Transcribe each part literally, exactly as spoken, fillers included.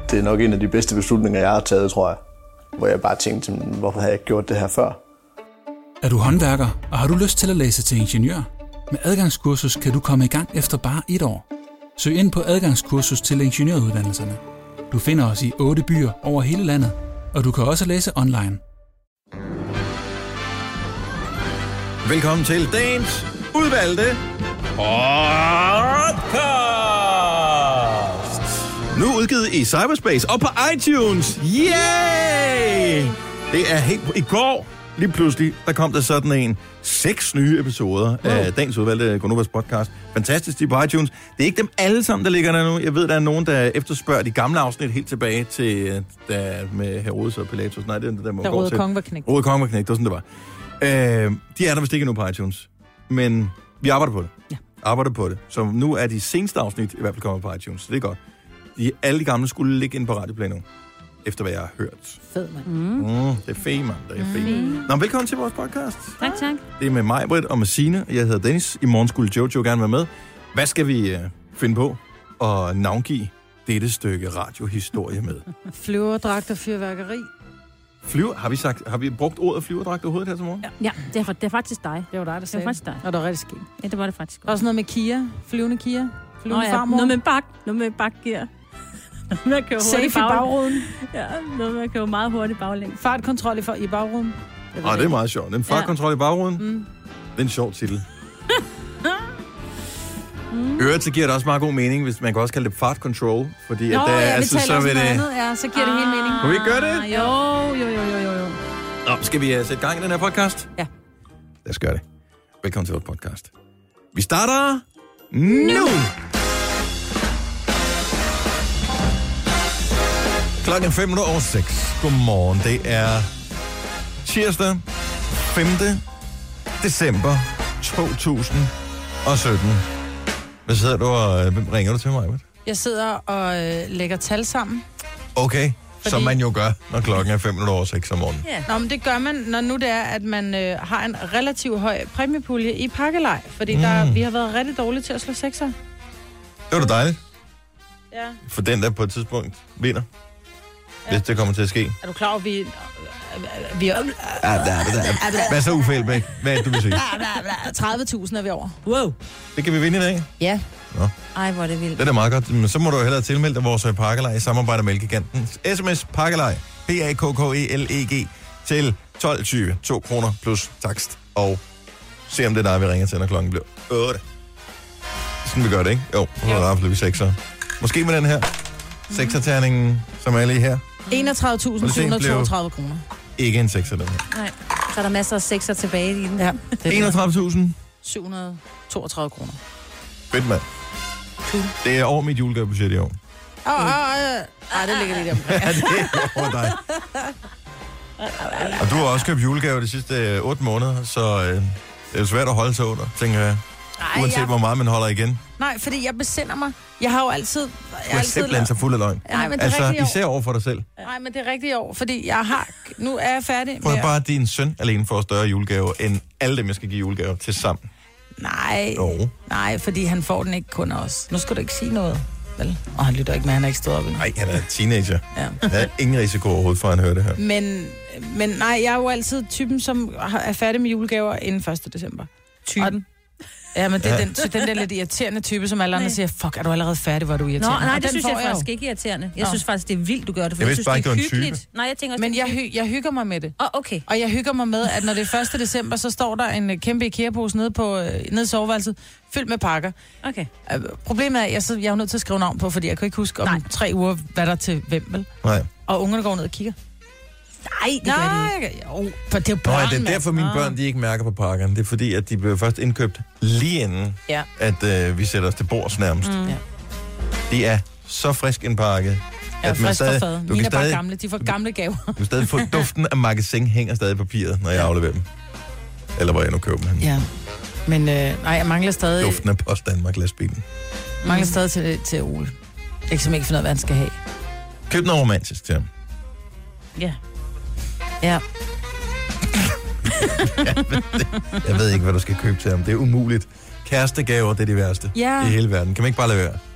Det er nok en af de bedste beslutninger, jeg har taget, tror jeg. Hvor jeg bare tænkte, hvorfor har jeg ikke gjort det her før? Er du håndværker, og har du lyst til at læse til ingeniør? Med adgangskursus kan du komme i gang efter bare et år. Søg ind på adgangskursus til ingeniøruddannelserne. Du finder os i otte byer over hele landet, og du kan også læse online. Velkommen til dagens udvalgte podcast. Nu udgivet i cyberspace og på iTunes. Yay! Det er helt i går. Lige pludselig, der kom der sådan en seks nye episoder wow. af dagens udvalgte Gonovas podcast. Fantastisk, de er på iTunes. Det er ikke dem alle sammen, der ligger der nu. Jeg ved, der er nogen, der efterspørger de gamle afsnit helt tilbage til der med Herodes og Pilatus. Nej, det er det der må der gå Røde til. Konge var knægt. Røde Konge var knægt, det var sådan, det var. Øh, de er der vist ikke nu på iTunes. Men vi arbejder på det. Ja. Arbejder på det. Så nu er de seneste afsnit i hvert fald kommet på iTunes. Så det er godt. De, alle de gamle skulle ligge inde på Radioplay nu. Efter hvad jeg har hørt. Fed, mand. Mm. Mm, det er fedt, mand. Det er fedt. Mm. Nå, velkommen til vores podcast. Tak, tak. Det er med mig, Britt, og med Signe. Jeg hedder Dennis. I morgen skulle Jojo gerne være med. Hvad skal vi uh, finde på og navngive dette stykke radiohistorie med? Flyverdragt og fyrværkeri. Flyver? Har vi, sagt, har vi brugt ordet flyverdragt overhovedet her til morgen? Ja, ja det, er, det er faktisk dig. Det var dig, der Det sagde er faktisk dig. Og det var rigtig skidt. Ja, det var det faktisk. Også noget med Kia. Flyvende Kia. Flyvende Nå, ja. farmor. Noget med bak. Noget med bakgear. Noget med at køre Safe i hurtigt bag... bagruden. Ja, noget med at køre meget hurtigt baglæns. Fartkontrol i, for, i bagruden. Åh, oh, det er meget sjovt. Den fartkontrol i bagruden. Mm. Det er en sjov titel. mm. Øvrigt, så giver det også meget god mening, hvis man kan også kalde det fart control, fordi Nå, at der, ja, altså, så vil det... Andet, ja, så giver ah, det helt mening. Kan vi ikke gøre det? Jo, jo, jo, jo, jo. Nå, skal vi uh, sætte gang i den her podcast? Ja. Lad os gøre det. Velkommen til vores podcast. Vi starter nu! Klokken fem minutter over seks. Godmorgen. Det er tirsdag femte december to tusind og sytten. Hvad sidder du og hvem ringer du til mig? Jeg sidder og øh, lægger tal sammen. Okay, Fordi... som man jo gør, når klokken er fem minutter over seks om morgenen. Ja. Nå, men det gør man, når nu det er, at man øh, har en relativt høj præmiepulje i pakkelej. Fordi mm. der, vi har været rigtig dårlige til at slå sekser. Det var da dejligt. Ja. For den, der på et tidspunkt vinder. Ja. Hvis det kommer til at ske. Er du klar over, at vi... vi er... Hvad så, Uffe Elbæk? Hvad er det, du vil sige? tredive tusind er vi over. Wow. Det kan vi vinde i dag. Ja. Nå. Ej, hvor er det vildt. Det er da meget godt. Men så må du hellere tilmelde dig vores pakkelej i samarbejde med Elgiganten. S M S pakkelej. P A K K E L E G til tolv tyve. to kroner plus takst. Og se om det er dig, vi ringer til, når klokken bliver otte. Sådan vi gør det, ikke? Jo, nu er der vi sekser. Måske med den her. Sekserterningen, som er lige her. enogtredive tusind syv hundrede og toogtredive kroner. Ikke en sekser, den her. Nej, så er der masser af sekser tilbage i den. Ja. enogtredive tusind syv hundrede og toogtredive kroner. Fedt, mand. Det er over mit julegavebudget i år. Åh, åh, åh. Ej, det ligger lige der. Ja, det er over dig. Og du har også købt julegave de sidste øh, otte måneder, så øh, det er jo svært at holde sig under, tænker jeg. Ej, Uanset jeg... hvor meget man holder igen. Nej, fordi jeg besinder mig. Jeg har jo altid... Jeg Du er altid simpelthen så fuld af løgn. Nej, men det er altså, rigtigt især over for dig selv. Nej, men det er rigtigt i år, fordi jeg har... Nu er jeg færdig Prøv med... bare din søn alene får større julegaver, end alle dem, jeg skal give julegaver til sammen. Nej, Jo. nej, fordi han får den ikke kun af os. Nu skal du ikke sige noget, vel? Og han lytter ikke med, han er ikke stået op endnu. Nej, han er teenager. Ja. Der er ingen risiko overhovedet for, at han hører det her. Men, men nej, jeg er jo altid typen, som er færdig med julegaver inden første december. Typen? Ja, men det er Ja. den, den der lidt irriterende type, som alle andre siger, fuck, er du allerede færdig, hvor er du Nå, irriterende? nej, Og det den synes får jeg jo. faktisk ikke irriterende. Jeg Nå. synes faktisk, det er vildt, du gør det, for Jeg jeg, vidste synes, bare det er ikke, det var en hyggeligt. Nej, jeg tænker også, Men det er jeg, hy- jeg hygger mig med det. Åh, oh, okay. Og jeg hygger mig med, at når det er første december, så står der en kæmpe IKEA-pose nede, på, nede i soveværelset, fyldt med pakker. Okay. Uh, problemet er, at jeg, så, jeg er jo nødt til at skrive navn på, fordi jeg kan ikke huske om Nej. tre uger, hvad der er til hvem, vel? Nej. Og ungerne går ned og kigger. Nej, det gør de ikke. Nej, jo, for det er jo Nå, børn, ja, det er derfor, mine altså. børn de ikke mærker på pakkerne. Det er fordi, at de blev først indkøbt lige inden, Ja. at øh, vi sætter os til bords nærmest. Mm. Ja. De er så frisk indpakket, Jeg er at man frisk stadig, for fadet. du Mine kan er bare stadig, gamle. De får gamle gaver. du kan stadig få duften af magasin hænger stadig i papiret, når jeg afleverer dem. Eller hvor jeg nu køber dem hen. Ja. Men øh, nej, jeg mangler stadig... Duften af Post Danmark lastbilen. Mangler stadig til, til Ole. Jeg kan ikke finde ud af, hvad han skal have. Køb noget romantisk til ham. Ja. Ja. jeg, ved det. jeg ved ikke, hvad du skal købe til ham. Det er umuligt. Kærestegaver, det er de værste Ja. i hele verden. Kan man ikke bare lade være?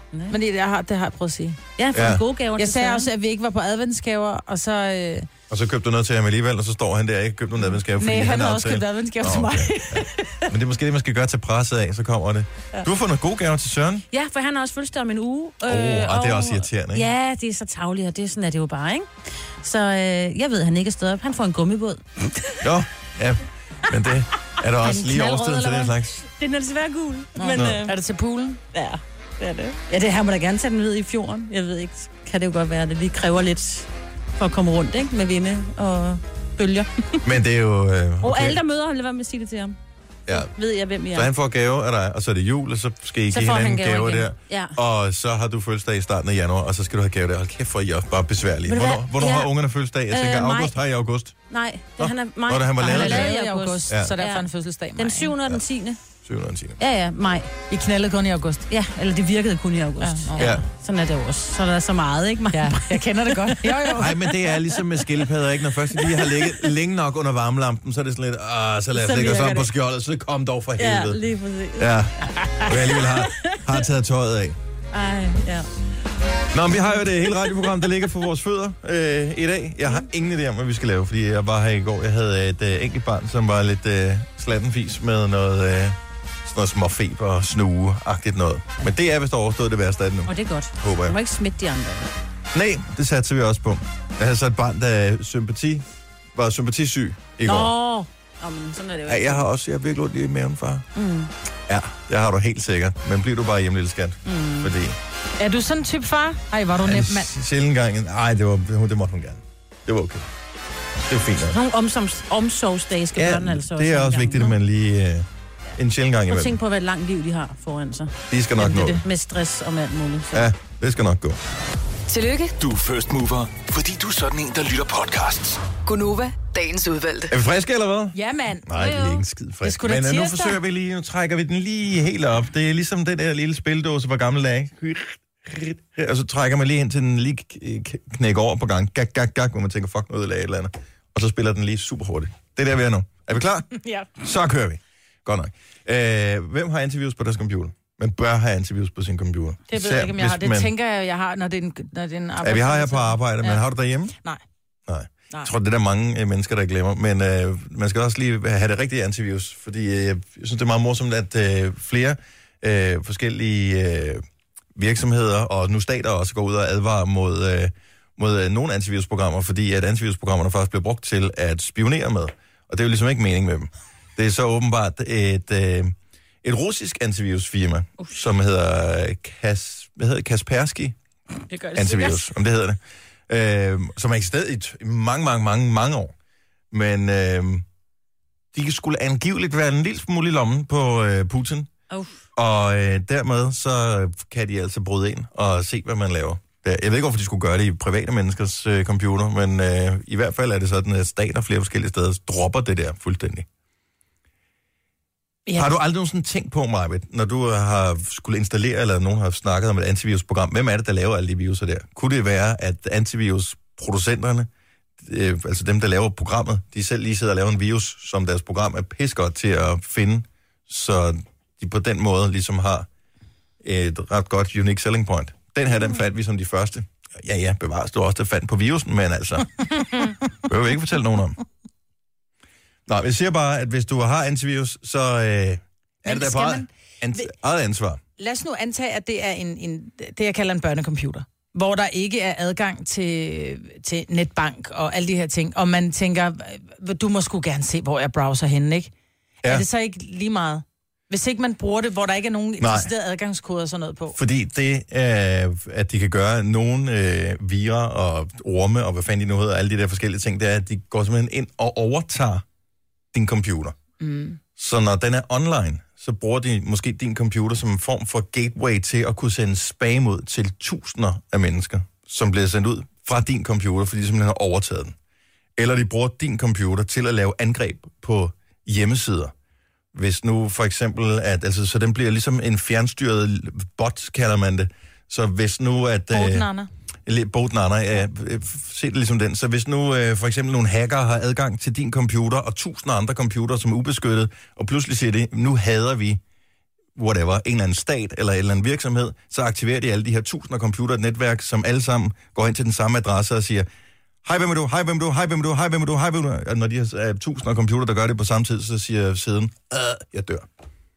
Men det, jeg har, det har jeg prøvet at sige. Ja, for Ja. ja. gode gaver. Jeg til sagde Søren. også, at vi ikke var på adventsgaver, og så... Øh, Og så købte du noget til ham alligevel, og så står han der og ikke købt nogen adventsgave, fordi nej, han har har også købt adventsgaver Nå, til mig. okay. Ja. Men det er måske det, man skal gøre til presset af, så kommer det. Ja. Du har fået nogle gode gaver til Søren. Ja, for han har også fødselsdag om en uge. Åh, oh, og det er også irriterende, ikke? Ja, det er så tarveligt, og det er sådan, er det jo bare, ikke? Så øh, jeg ved, at han ikke er stået op. Han får en gummibåd. Jo, ja. Men det er der også den lige knaldrød, overstået til eller den hvad? slags. Den er desværre gul. Nå. Men, Nå. øh, Er det til poolen? ja, det er det. Ja, det her må da gerne tage den ud i fjorden. Jeg ved ikke, kan det jo godt være, at det lige kræver lidt for at komme rundt, ikke? Med vinde og bølger. Men det er jo... Øh, okay. Og alle, der møder ham, lad være med at sige det til ham. Ja. Ved jeg, hvem I er. Så han får gave af dig, og så er det jul, og så skal I Så give får han hinanden gaver gaver igen. der. Ja. Og så har du fødselsdag i starten af januar, og så skal du have gave der. Hold kæft, for I er også bare besværlige. Ved du Hvornår, hvad? hvornår Ja. har ungerne fødselsdag? Jeg tænker, Øh, maj. august har I august. Nej, det, Nå, han er mig. hvor er det, han var Han lavet er det? lavet i august, Ja. så derfor Ja. er en fødselsdag. Den syvende og den tiende. syvende og tiende Ja, ja, maj. I knaldede kun i august. Ja, eller det virkede kun i august. Ja, Ja. Sådan er det jo også. Så er der så meget, ikke? Ja, jeg kender det godt. Jo, jo. Nej, men det er ligesom med skildpadder, ikke? Når først de lige har ligget længe nok under varmelampen, så er det sådan lidt, ah, så lad os Så lægge os virker op på det. skjoldet, så kom dog for Ja, helvede. lige præcis. Ja, og jeg alligevel har, har taget tøjet af. Ej, ja. Nå, men vi har jo det hele radioprogram, der ligger for vores fødder øh, i dag. Jeg har ingen idé om, hvad vi skal lave, fordi jeg var her i går. Jeg havde et øh, enkelt barn, som var lidt øh, slattenfis med noget, øh, sådan noget småfeber og snue-agtigt noget. Men det er vist overstået det værste af det nu, Og det er godt. håber Du jeg. må ikke smitte de andre. Nej, det satte vi også på. Jeg havde så et barn, der sympati, var sympatisyg i går. Nå, Nå men sådan er det jo. Ja, jeg har også, jeg har virkelig ondt i maven, far. Mm. Ja, jeg har du helt sikkert. Men bliver du bare hjemme, lille skat. Mm. Fordi... Er du sådan en type far? Ej, var du en nem mand. sjældent gang... Nej, det, var, det måtte hun gerne. Det var okay. Det var fint. Nogle omsorgs, omsorgsdage skal Ja, børn altså det er en også gang, vigtigt, at nå? man lige... Øh, en sjældent gang Prøv at imellem. tænke på, hvad et langt liv de har foran sig. De skal nok nå. Det. Med stress og alt muligt. Så. Ja, det skal nok gå. Tillykke, Du er first mover, fordi du er sådan en, der lytter podcasts. Gunova, dagens udvalgte. Er vi friske, eller hvad? Ja, mand. Nej, det er ikke en skid Det er frisk. sgu da Men øh, nu tirsdag. forsøger vi lige, nu trækker vi den lige helt op. Det er ligesom den der lille spildåse fra gamle dage. Og så trækker man lige ind til den lige k- knækker over på gang. Gak, gak, gak, hvor man tænker, fuck noget eller et eller andet. Og så spiller den lige super hurtigt. Det er der, vi er nu. Er vi klar? Ja. Så kører vi. Godt nok. Øh, hvem har antivirus på deres computer? Man bør have antivirus på sin computer. Det ved Især jeg ikke, om jeg har. hvis Det man- tænker jeg, jeg har, når det er en, når det er en Ja, vi har her på arbejde, men Ja. har du derhjemme? Nej. Nej. Nej. Jeg tror, det er der mange øh, mennesker, der glemmer. Men øh, man skal også lige have det rigtige antivirus, fordi øh, jeg synes, det er meget morsomt, at øh, flere øh, forskellige øh, virksomheder, og nu stater også går ud og advarer mod, øh, mod øh, nogle antivirusprogrammer, fordi at antivirusprogrammerne faktisk bliver brugt til at spionere med. Og det er jo ligesom ikke mening med dem. Det er så åbenbart et, øh, et russisk antivirusfirma, uh. som hedder, Kas, hvad hedder det? Kaspersky Det gør det antivirus, om det hedder det. Øh, som har eksisteret i t- i mange, mange, mange, mange år. Men øh, de skulle angiveligt være en lille smule i lommen på øh, Putin. Uh. Og øh, dermed så kan de altså bryde ind og se, hvad man laver. Jeg ved ikke, hvorfor de skulle gøre det i private menneskers øh, computer, men øh, i hvert fald er det sådan, at stater flere forskellige steder dropper det der fuldstændig. Ja. Har du aldrig nogensinde tænkt på, Marvitt, når du har skulle installere, eller nogen har snakket om et antivirusprogram, hvem er det, der laver alle de viruser der? Kunne det være, at antivirusproducenterne, øh, altså dem, der laver programmet, de selv lige sidder og laver en virus, som deres program er pissegodt til at finde, så de på den måde ligesom har et ret godt unique selling point. Den her, den fandt vi som de første. Ja, ja, bevares du også, der fandt på virusen, men altså, behøver vi ikke fortælle nogen om. Nå, jeg siger bare, at hvis du har antivirus, så øh, er det der på skal eget, man- ans- eget ansvar. Lad os nu antage, at det er en, en, det, jeg kalder en børnecomputer, hvor der ikke er adgang til, til netbank og alle de her ting, og man tænker, du må sgu gerne se, hvor jeg browser henne, ikke? Ja. Ja. Er det så ikke lige meget? Hvis ikke man bruger det, hvor der ikke er nogen Nej. deciderede adgangskoder og sådan noget på. Fordi det, øh, at de kan gøre nogle øh, virer og orme, og hvad fanden de nu hedder, alle de der forskellige ting, det er, at de går simpelthen ind og overtager din computer. Mm. Så når den er online, så bruger de måske din computer som en form for gateway til at kunne sende spam ud til tusinder af mennesker, som bliver sendt ud fra din computer, fordi de simpelthen har overtaget den. Eller de bruger din computer til at lave angreb på hjemmesider. Hvis nu for eksempel, at, altså, så den bliver ligesom en fjernstyret bot, kalder man det. Så hvis nu at... Botnana. Øh, Botnana, ja, se det ligesom den. Så hvis nu øh, for eksempel nogle hacker har adgang til din computer, og tusinder andre computere, som er ubeskyttet, og pludselig siger det, nu hader vi whatever, en eller anden stat eller en eller anden virksomhed, så aktiverer de alle de her tusinder computernetværk, som alle sammen går ind til den samme adresse og siger, hej, hvem er du, hej, hvem er du, hej, hvem er du, hej, hvem er du, hej, hvem er du. Og når de er tusinder computer, der gør det på samme tid, så siger siden, øh, jeg dør.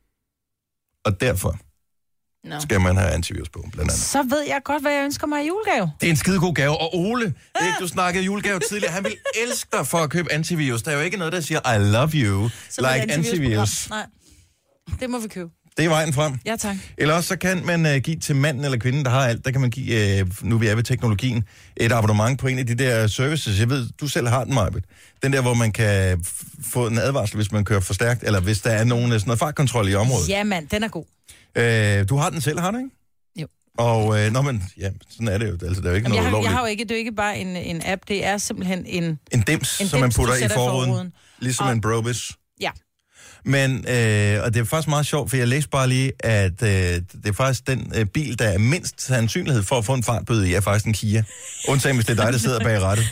Og derfor no. skal man have antivirus på, blandt andet. Så ved jeg godt, hvad jeg ønsker mig i julegave. Det er en skidegod gave. Og Ole, ja. ikke, du snakkede julegave tidligere, han vil elske dig for at købe antivirus. Der er jo ikke noget, der siger, I love you, så like antivirus. antivirus. Nej, det må vi købe. Det er vejen frem. Ja, tak. Eller også så kan man uh, give til manden eller kvinden, der har alt, der kan man give, uh, nu vi er ved teknologien, et abonnement på en af de der services. Jeg ved, du selv har den, Majbet. Den der, hvor man kan f- få en advarsel, hvis man kører for stærkt, eller hvis der er nogen sådan noget fartkontrol i området. Ja, mand, den er god. Uh, du har den selv, har du ikke? Jo. Og, uh, nå, men, ja, sådan er det jo. Altså, der er jo ikke Jamen, noget jeg, har, ulovligt. jeg har jo ikke, det er jo ikke bare en, en app, det er simpelthen en... En dims, en som man putter dims, i forruden. forruden. Ligesom og, en Brobis. Ja. Men, øh, og det er faktisk meget sjovt, for jeg læste bare lige, at øh, det er faktisk den øh, bil, der er mindst sandsynlighed for at få en fartbøde i, er faktisk en Kia. Undtagen, hvis det er dig, der sidder bag rattet.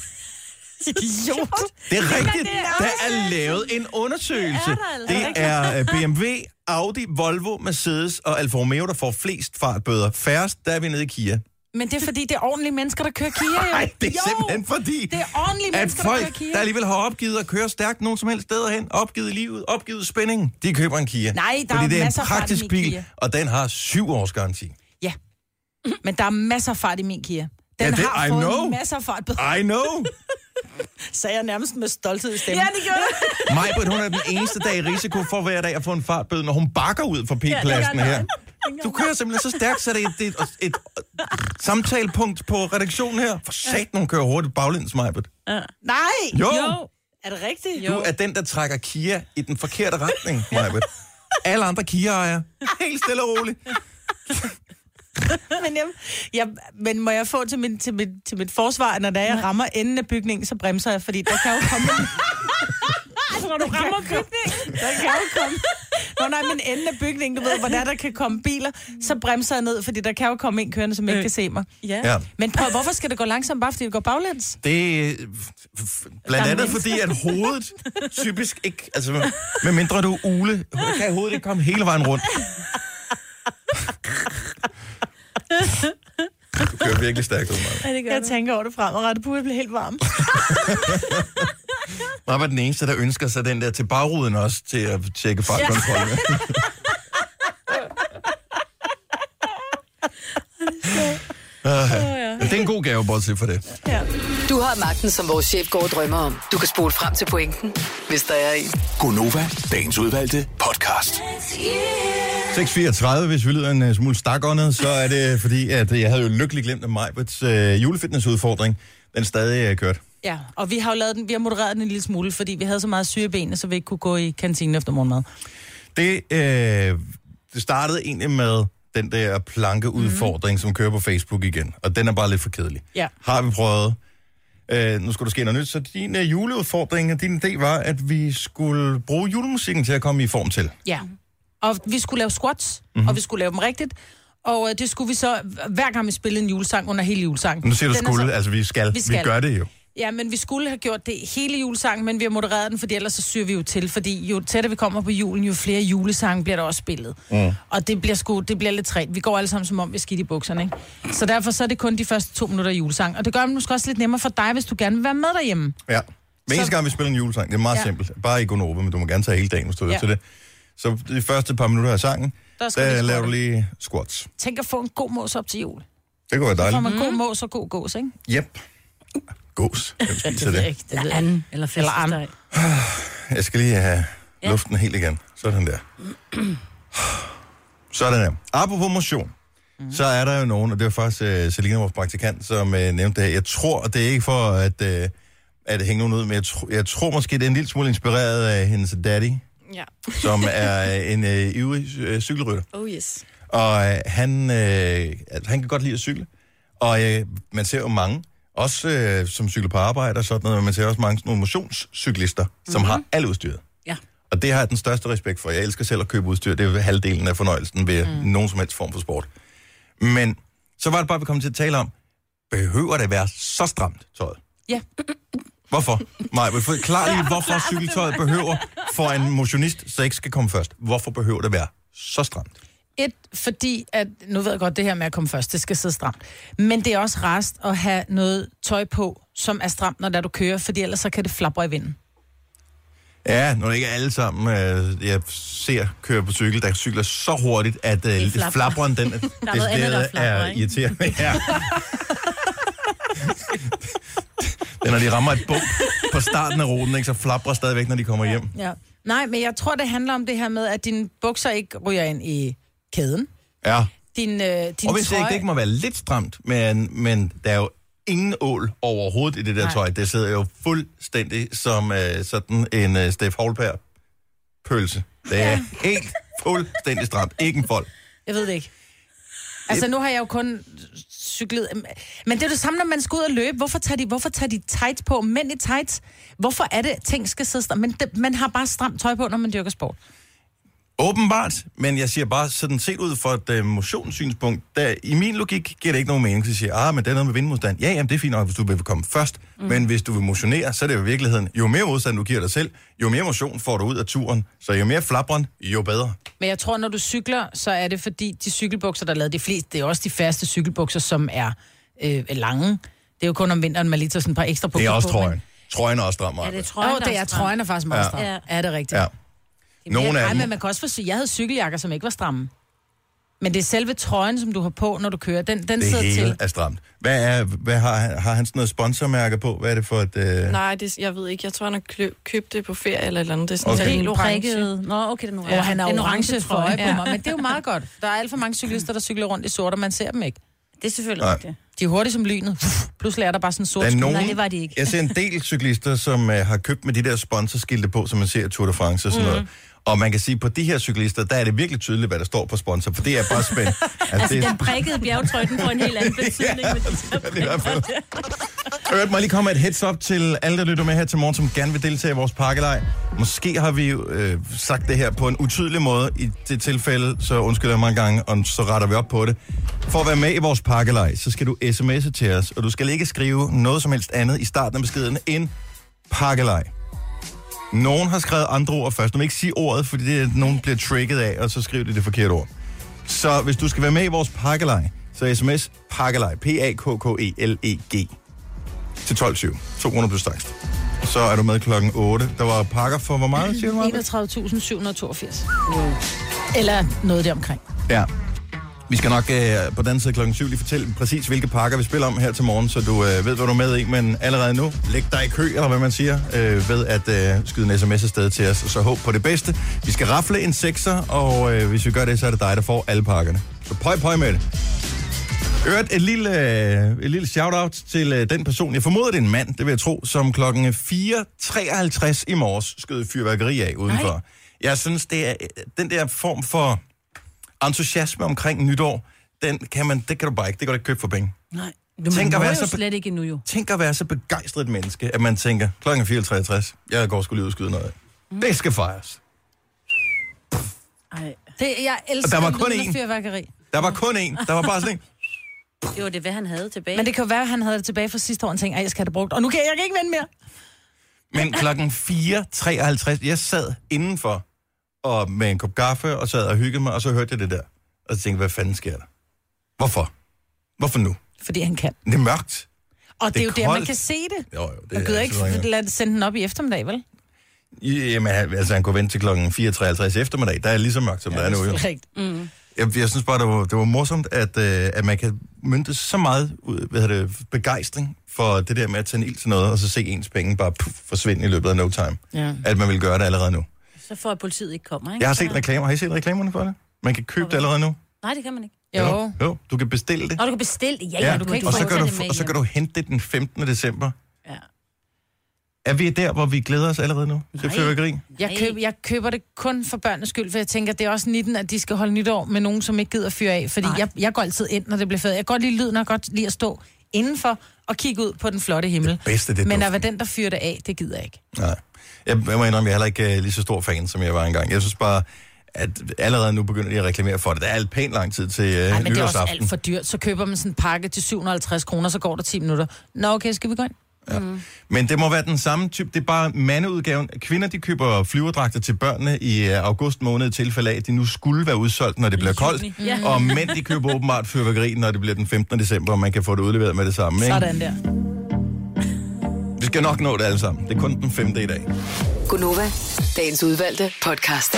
Idiot. Det er rigtigt. Der er lavet en undersøgelse. Det er øh, B M W, Audi, Volvo, Mercedes og Alfa Romeo, der får flest fartbøder. Færrest, der er vi nede i Kia. Men det er fordi, det er ordentlige mennesker, der kører Kia, jo. Nej, det er jo, simpelthen fordi, det er ordentlige at mennesker, folk, der kører Kia. der alligevel har opgivet at køre stærkt nogen som helst steder hen, opgivet livet, opgivet spænding, de køber en Kia. Nej, der fordi er det er en masser af fart i praktisk min bil, Kia. og den har syv års garanti. Ja, men der er masser af fart i min Kia. Den Ja, det- har I fået know. masser af fart. I know. Sagde jeg nærmest med stolthed i stemmen. Ja, det gjorde det. Majbrit, hun er den eneste dag i risiko for hver dag at få en fartbøde, når hun bakker ud fra P-pladsen her. Du kører simpelthen så stærkt, så det er et, et, et, et samtalepunkt på redaktionen her. For satan, hun kører hurtigt baglæns, Majbrit. Nej! Jo. Jo. Er det rigtigt? Du er den, der trækker Kia i den forkerte retning, Majbrit. Alle andre Kia-ejere, helt stille og roligt. men, jeg, jeg, men må jeg få til, min, til, mit, til mit forsvar, når der jeg rammer enden af bygningen, så bremser jeg, fordi der kan jo komme... Altså, når du rammer bygningen. Der kan jo komme... Nå nej, men enden af bygningen, du ved, hvor der, der kan komme biler, så bremser jeg ned, fordi der kan jo komme en kørende, som ikke kan se mig. Ja. Ja. Men prøv, hvorfor skal det gå langsomt, bare fordi det går baglæns? Det er f- f- blandt andet fordi, at hovedet typisk ikke... Altså, med mindre du er ule, kan hovedet ikke komme hele vejen rundt. Du kører virkelig stærkt ud, Maja. Ja, det gør Jeg du. tænker over det fremadrettet, burde blive helt varm. Maja var den eneste, der ønsker sig den der til bagruden også, til at tjekke fartkontrollen. Uh, det er en god gave, bortset for det. Du har magten, som vores chef går og drømmer om. Du kan spole frem til pointen, hvis der er en. Gonova, dagens udvalgte podcast. seks fireogtredive, hvis vi lyder en uh, smule stakåndet, så er det fordi, at jeg havde jo lykkeligt glemt, at Majbrits uh, julefitnessudfordring, den stadig uh, kørt. Ja, og vi har jo lavet den, vi har modereret den en lille smule, fordi vi havde så meget syge ben, så vi ikke kunne gå i kantinen efter morgenmad. Det, øh, det startede egentlig med den der plankeudfordring, mm-hmm. som kører på Facebook igen. Og den er bare lidt for kedelig. Ja. Har vi prøvet. Øh, nu skulle der ske noget nyt. Så din øh, juleudfordring, din idé var, at vi skulle bruge julemusikken til at komme i form til. Ja, og vi skulle lave squats, mm-hmm. og vi skulle lave dem rigtigt. Og øh, det skulle vi så, hver gang vi spillede en julesang under hele julesangen. Nu siger du Den er skulle, så- altså vi skal. Vi skal. Vi gør det jo. Ja, men vi skulle have gjort det hele julesangen, men vi har modereret den, fordi ellers så syr vi jo til. Fordi jo tættere vi kommer på julen, jo flere julesange bliver der også spillet. Mm. Og det bliver sgu, det bliver lidt træt. Vi går alle sammen som om, vi er skidt i bukserne, ikke? Så derfor så er det kun de første to minutter af julesang. Og det gør det måske også lidt nemmere for dig, hvis du gerne vil være med derhjemme. Ja. Hver eneste gang vi spiller en julesang, det er meget ja. Ja. simpelt. Bare ikke Gonova, men du må gerne tage hele dagen, hvis du vil Ja. til det. Så de første par minutter af sangen, Der skal der vi laver du squatte. lige squats. Tænk at få en god mås op til jul. Det kunne være Så får dejligt. man god mås og god gås, ikke? Yep. Gås. Hvem spiser det? ikke, det ved Eller jeg. anden. Eller Eller flæskesteg. Jeg skal lige have Ja. luften helt igen. Sådan der. Sådan der. Apropos motion, mm. så er der jo nogen, og det var faktisk uh, Selina, vores praktikant, som uh, nævnte det her. Jeg tror, og det er ikke for at, uh, at hænge nogen ud, men jeg, tro, jeg tror måske, det er en lille smule inspireret af hendes daddy, Ja. som er uh, en uh, ivrig uh, cykelrytter. Oh yes. Og uh, han, uh, altså, han kan godt lide at cykle. Og uh, man ser jo mange, også uh, som cykler på arbejde og sådan noget, men man ser også mange sådan nogle motionscyklister, som mm-hmm. har alt udstyret. Ja. Og det har jeg den største respekt for. Jeg elsker selv at købe udstyr. Det er jo halvdelen af fornøjelsen ved mm. nogen som helst form for sport. Men så var det bare, vi kom til at tale om, behøver det være så stramt, tøjet? Ja. Hvorfor? Maja, vil du forklare lige, hvorfor cykeltøjet behøver for en motionist, så ikke skal komme først? Hvorfor behøver det være så stramt? Et, fordi at, nu ved jeg godt, det her med at komme først, det skal sidde stramt. Men det er også rarest at have noget tøj på, som er stramt, når der du kører, fordi ellers så kan det flapre i vinden. Ja, når det ikke er alle sammen, øh, jeg ser køre på cykel, der cykler så hurtigt, at øh, flapperen, den Der er noget andet, der flapper, er ikke? irriterende. Ja. Det er, når de rammer et bump på starten af ruten, ikke, så flapper stadigvæk, når de kommer hjem. Ja. Nej, men jeg tror, det handler om det her med, at dine bukser ikke ryger ind i kæden. Ja. Din, øh, din Og hvis trøje... ikke, det ikke må være lidt stramt, men, men der er jo ingen ål overhovedet i det der Nej. tøj. Det sidder jo fuldstændig som øh, sådan en øh, Steff Holberg pølse. Det er ja. helt fuldstændig stramt. Ikke en fold. Jeg ved det ikke. Altså, nu har jeg jo kun cyklet... Men det er det samme, når man skal ud og løbe. Hvorfor tager de, hvorfor tager de tights på? Mænd i tights. Hvorfor er det, at ting skal sidde stramt? Men det, man har bare stramt tøj på, når man dyrker sport. Åbenbart, men jeg siger bare sådan set ud fra et uh, motionssynspunkt, der i min logik giver det ikke nogen mening, så jeg siger, ah, men det er noget med vindmodstand. Ja, jamen det er fint nok, hvis du vil komme først, mm. men hvis du vil motionere, så er det jo i virkeligheden, jo mere modstand du giver dig selv, jo mere motion får du ud af turen, så jo mere flabren, jo bedre. Men jeg tror, når du cykler, så er det fordi, de cykelbukser, der er lavet de fleste, det er også de færreste cykelbukser, som er øh, lange. Det er jo kun om vinteren, man lige tager sådan et par ekstra bukser Det er også på, trøjen. Men... Trøjen er også stram. Ja, det er Åh, trøjen, oh, det er trøjen er faktisk meget Ja. stram. Ja. Er det rigtigt? Ja. Nogle af Nej, dem... men man kan også få sy- Jeg havde cykeljakker, som ikke var stramme. Men det er selve trøjen, som du har på, når du kører. Den, den Det sidder hele til. er stramt. Hvad er, hvad har, han- har han sådan noget sponsormærke på? Hvad er det for et... Øh... Nej, det, jeg ved ikke. Jeg tror, han har kø- købt det på ferie eller et eller andet. Det er sådan Okay. okay. helt Helt orange. prikket. Nå, okay, det er nu. Og han har En orange for øje på ja. mig. Men det er jo meget godt. Der er alt for mange cyklister, der cykler rundt i sort, og man ser dem ikke. Det er selvfølgelig Nej. rigtigt. De er hurtigt som lynet. Pludselig er der bare sådan en sort Der er sky. nogen, Nej, det var de ikke. Jeg ser en del cyklister, som uh, har købt med de der sponsorskilte på, som man ser i Tour de France og sådan mm. noget. Og man kan sige, på de her cyklister, der er det virkelig tydeligt, hvad der står på sponsor, for det er bare spændt. Altså, Altså, det, den prikkede bjergtrøj, den får en helt anden betydning. Ja, med de der det er i hvert fald. prikker. Hørt mig lige komme et heads up til alle, der lytter med her til morgen, som gerne vil deltage i vores pakkelej. Måske har vi øh, sagt det her på en utydelig måde i det tilfælde, så undskylder jeg mange gange, og så retter vi op på det. For at være med i vores pakkelej, så skal du sms'e til os, og du skal ikke skrive noget som helst andet i starten af beskeden end pakkelej. Nogen har skrevet andre ord først. Du må ikke sige ordet, fordi det er, nogen bliver trigget af, og så skriver de det forkerte ord. Så hvis du skal være med i vores pakkelej, så sms pakkelej, P A K K E L E G, til tolv tyve. to kroner plus takst. Så er du med klokken otte. Der var pakker for hvor meget, siger du, Marcus? enogtredive tusind syv hundrede og toogfirs. Eller noget deromkring. Ja. Vi skal nok øh, på den side klokken syv lige fortælle præcis, hvilke pakker vi spiller om her til morgen, så du øh, ved, hvad du er med i. Men allerede nu, læg dig i kø, eller hvad man siger, øh, ved at øh, skyde en sms afsted til os, og så håb på det bedste. Vi skal rafle en sekser, og øh, hvis vi gør det, så er det dig, der får alle pakkerne. Så pøj, pøj med det. Øvrigt et lille, øh, et lille shout-out til øh, den person, jeg formoder, det er en mand, det vil jeg tro, som klokken fire treoghalvtreds i morges skød fyrværkeri af udenfor. Nej. Jeg synes, det er den der form for entusiasme omkring nytår, den kan man, det kan du bare ikke, det kan du ikke købe for penge. Nej, du Tænk må at være jo så be- slet ikke endnu jo. Tænk at være så begejstret et menneske, at man tænker, klokken fire treoghalvtreds, jeg går sgu lige ud og skyde noget af. Mm. Det skal fejres. Ej. Det, jeg elsker Der var kun lyden af én. fyrværkeri. Der var kun én, der var bare sådan en. Det var det, hvad han havde tilbage. Men det kan jo være, at han havde det tilbage fra sidste år, og tænkte, at jeg skal have det brugt. Og nu kan jeg, jeg kan ikke vende mere. Men klokken fire treoghalvtreds, jeg sad indenfor og med en kop kaffe og sad og hyggede mig, og så hørte jeg det der. Og så tænkte, hvad fanden sker der? Hvorfor? Hvorfor nu? Fordi han kan. Det er mørkt. Og det, Det er er jo der, man koldt. kan se det. Jo, jo, det Man er gider altid ikke rigtig. lade sende den op i eftermiddag, vel? Jamen, altså han kunne vente til klokken fire treoghalvtreds eftermiddag. Der er lige så mørkt, som ja, der er nu. Jo. Rigtigt. Mm. Jeg, jeg synes bare, det var, det var morsomt, at, øh, at man kan mynte så meget ud, hvad hedder det, begejstring for det der med at tænde ild til noget, og så se ens penge bare puff, forsvinde i løbet af no time. Ja. At man vil gøre det allerede nu. Så får politiet ikke kommer, ikke? Jeg har set reklamer. Har I set reklamerne for det? Man kan købe det allerede nu. Nej, det kan man ikke. Jo. Jo, du kan bestille det. Nå, du kan bestille det. Ja, ja, Ja, du kan ikke og så få kan du, det med og så kan hjem. du hente det den femtende december. Ja. Er vi der, hvor vi glæder os allerede nu til Nej. fyrværkeri? Jeg, køb, jeg køber det kun for børnenes skyld, for jeg tænker, det er også nitten, at de skal holde nytår med nogen, som ikke gider fyre af. Fordi jeg, jeg går altid ind, når det bliver fedt. Jeg kan godt lide lyden, og godt lide at stå indenfor og kigge ud på den flotte himmel. Det bedste, det er Men at duften. være den, der fyrer det af, det gider jeg ikke. Nej. Jeg, jeg må indrømme, jeg er heller ikke uh, lige så stor fan, som jeg var engang. Jeg synes bare, at allerede nu begynder de at reklamere for det. Der er alt pænt lang tid til uh, Nej, men det er også nytårsaften. alt for dyrt. Så køber man sådan en pakke til syv hundrede og halvtreds kroner, så går der ti minutter. Nå, okay, skal vi gå ind? Ja. Mm. Men det må være den samme type. Det er bare mandeudgaven. Kvinder, de køber flyverdragter til børnene i august måned i tilfælde af, at de nu skulle være udsolgt, når det bliver koldt. Ja. Og mænd, de køber åbenbart fyrværkeri, når det bliver den femtende december, og man kan få det udleveret med det samme. Ikke? Sådan der. Vi skal nok nå det alle sammen. Det er kun den femte i dag. Gunova, dagens udvalgte podcast.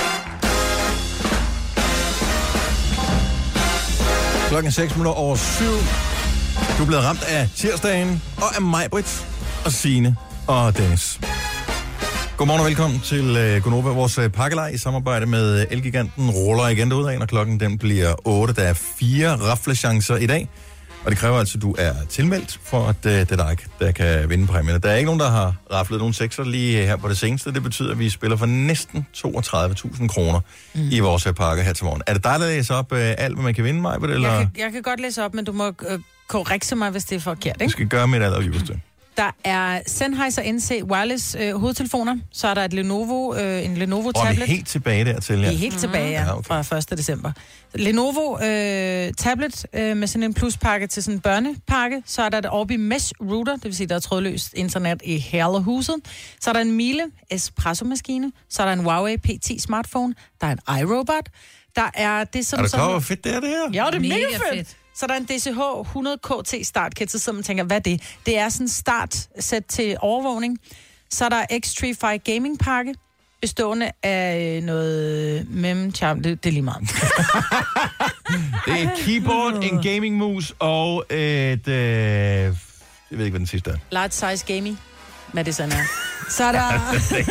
Klokken seks minutter over syv. Du er blevet ramt af tirsdagen, og af Majbrit, og Signe og Dennis. Godmorgen og velkommen til uh, Gunova, vores uh, pakkelej i samarbejde med uh, Elgiganten ruller igen derudad, og klokken den bliver otte. Der er fire raflechancer i dag, og det kræver altså, at du er tilmeldt, for at uh, det er dig, der kan vinde præmierne. Der er ikke nogen, der har raflet nogen sekser lige her på det seneste. Det betyder, at vi spiller for næsten toogtredive tusind kroner mm. i vores uh, pakke her til morgen. Er det dig, der læser op uh, alt, hvad man kan vinde, Majbrit? Eller? Jeg kan, jeg kan godt læse op, men du må øh, korrekse mig, hvis det er forkert, ikke? Du skal gøre mit allerøverste. Der er Sennheiser N C wireless øh, hovedtelefoner. Så er der et Lenovo, øh, en Lenovo tablet. Og vi er helt tilbage dertil, ja. Vi er helt tilbage, ja, ja okay. fra første december. Lenovo øh, tablet øh, med sådan en pluspakke til sådan en børnepakke. Så er der et Orbi Mesh router, det vil sige, der er trådløst internet i hele huset. Så er der en Miele espresso-maskine. Så er der en Huawei P ti smartphone. Der er en iRobot. Der er det, som... Er du klar, som... hvor fedt det er, det her? Ja, det er mega, Mega fedt. fedt. Så der er en D C H hundrede K T startkit, så man tænker, hvad er det? Det er sådan en startsæt til overvågning. Så er der X-Tree Gaming pakke, bestående af noget mem-charm. Det, det er lige meget. Det er et keyboard, en gaming-mus og et... Øh, jeg ved ikke, hvad den sidste er. Large size gaming. Hvad det sådan er. Så er der...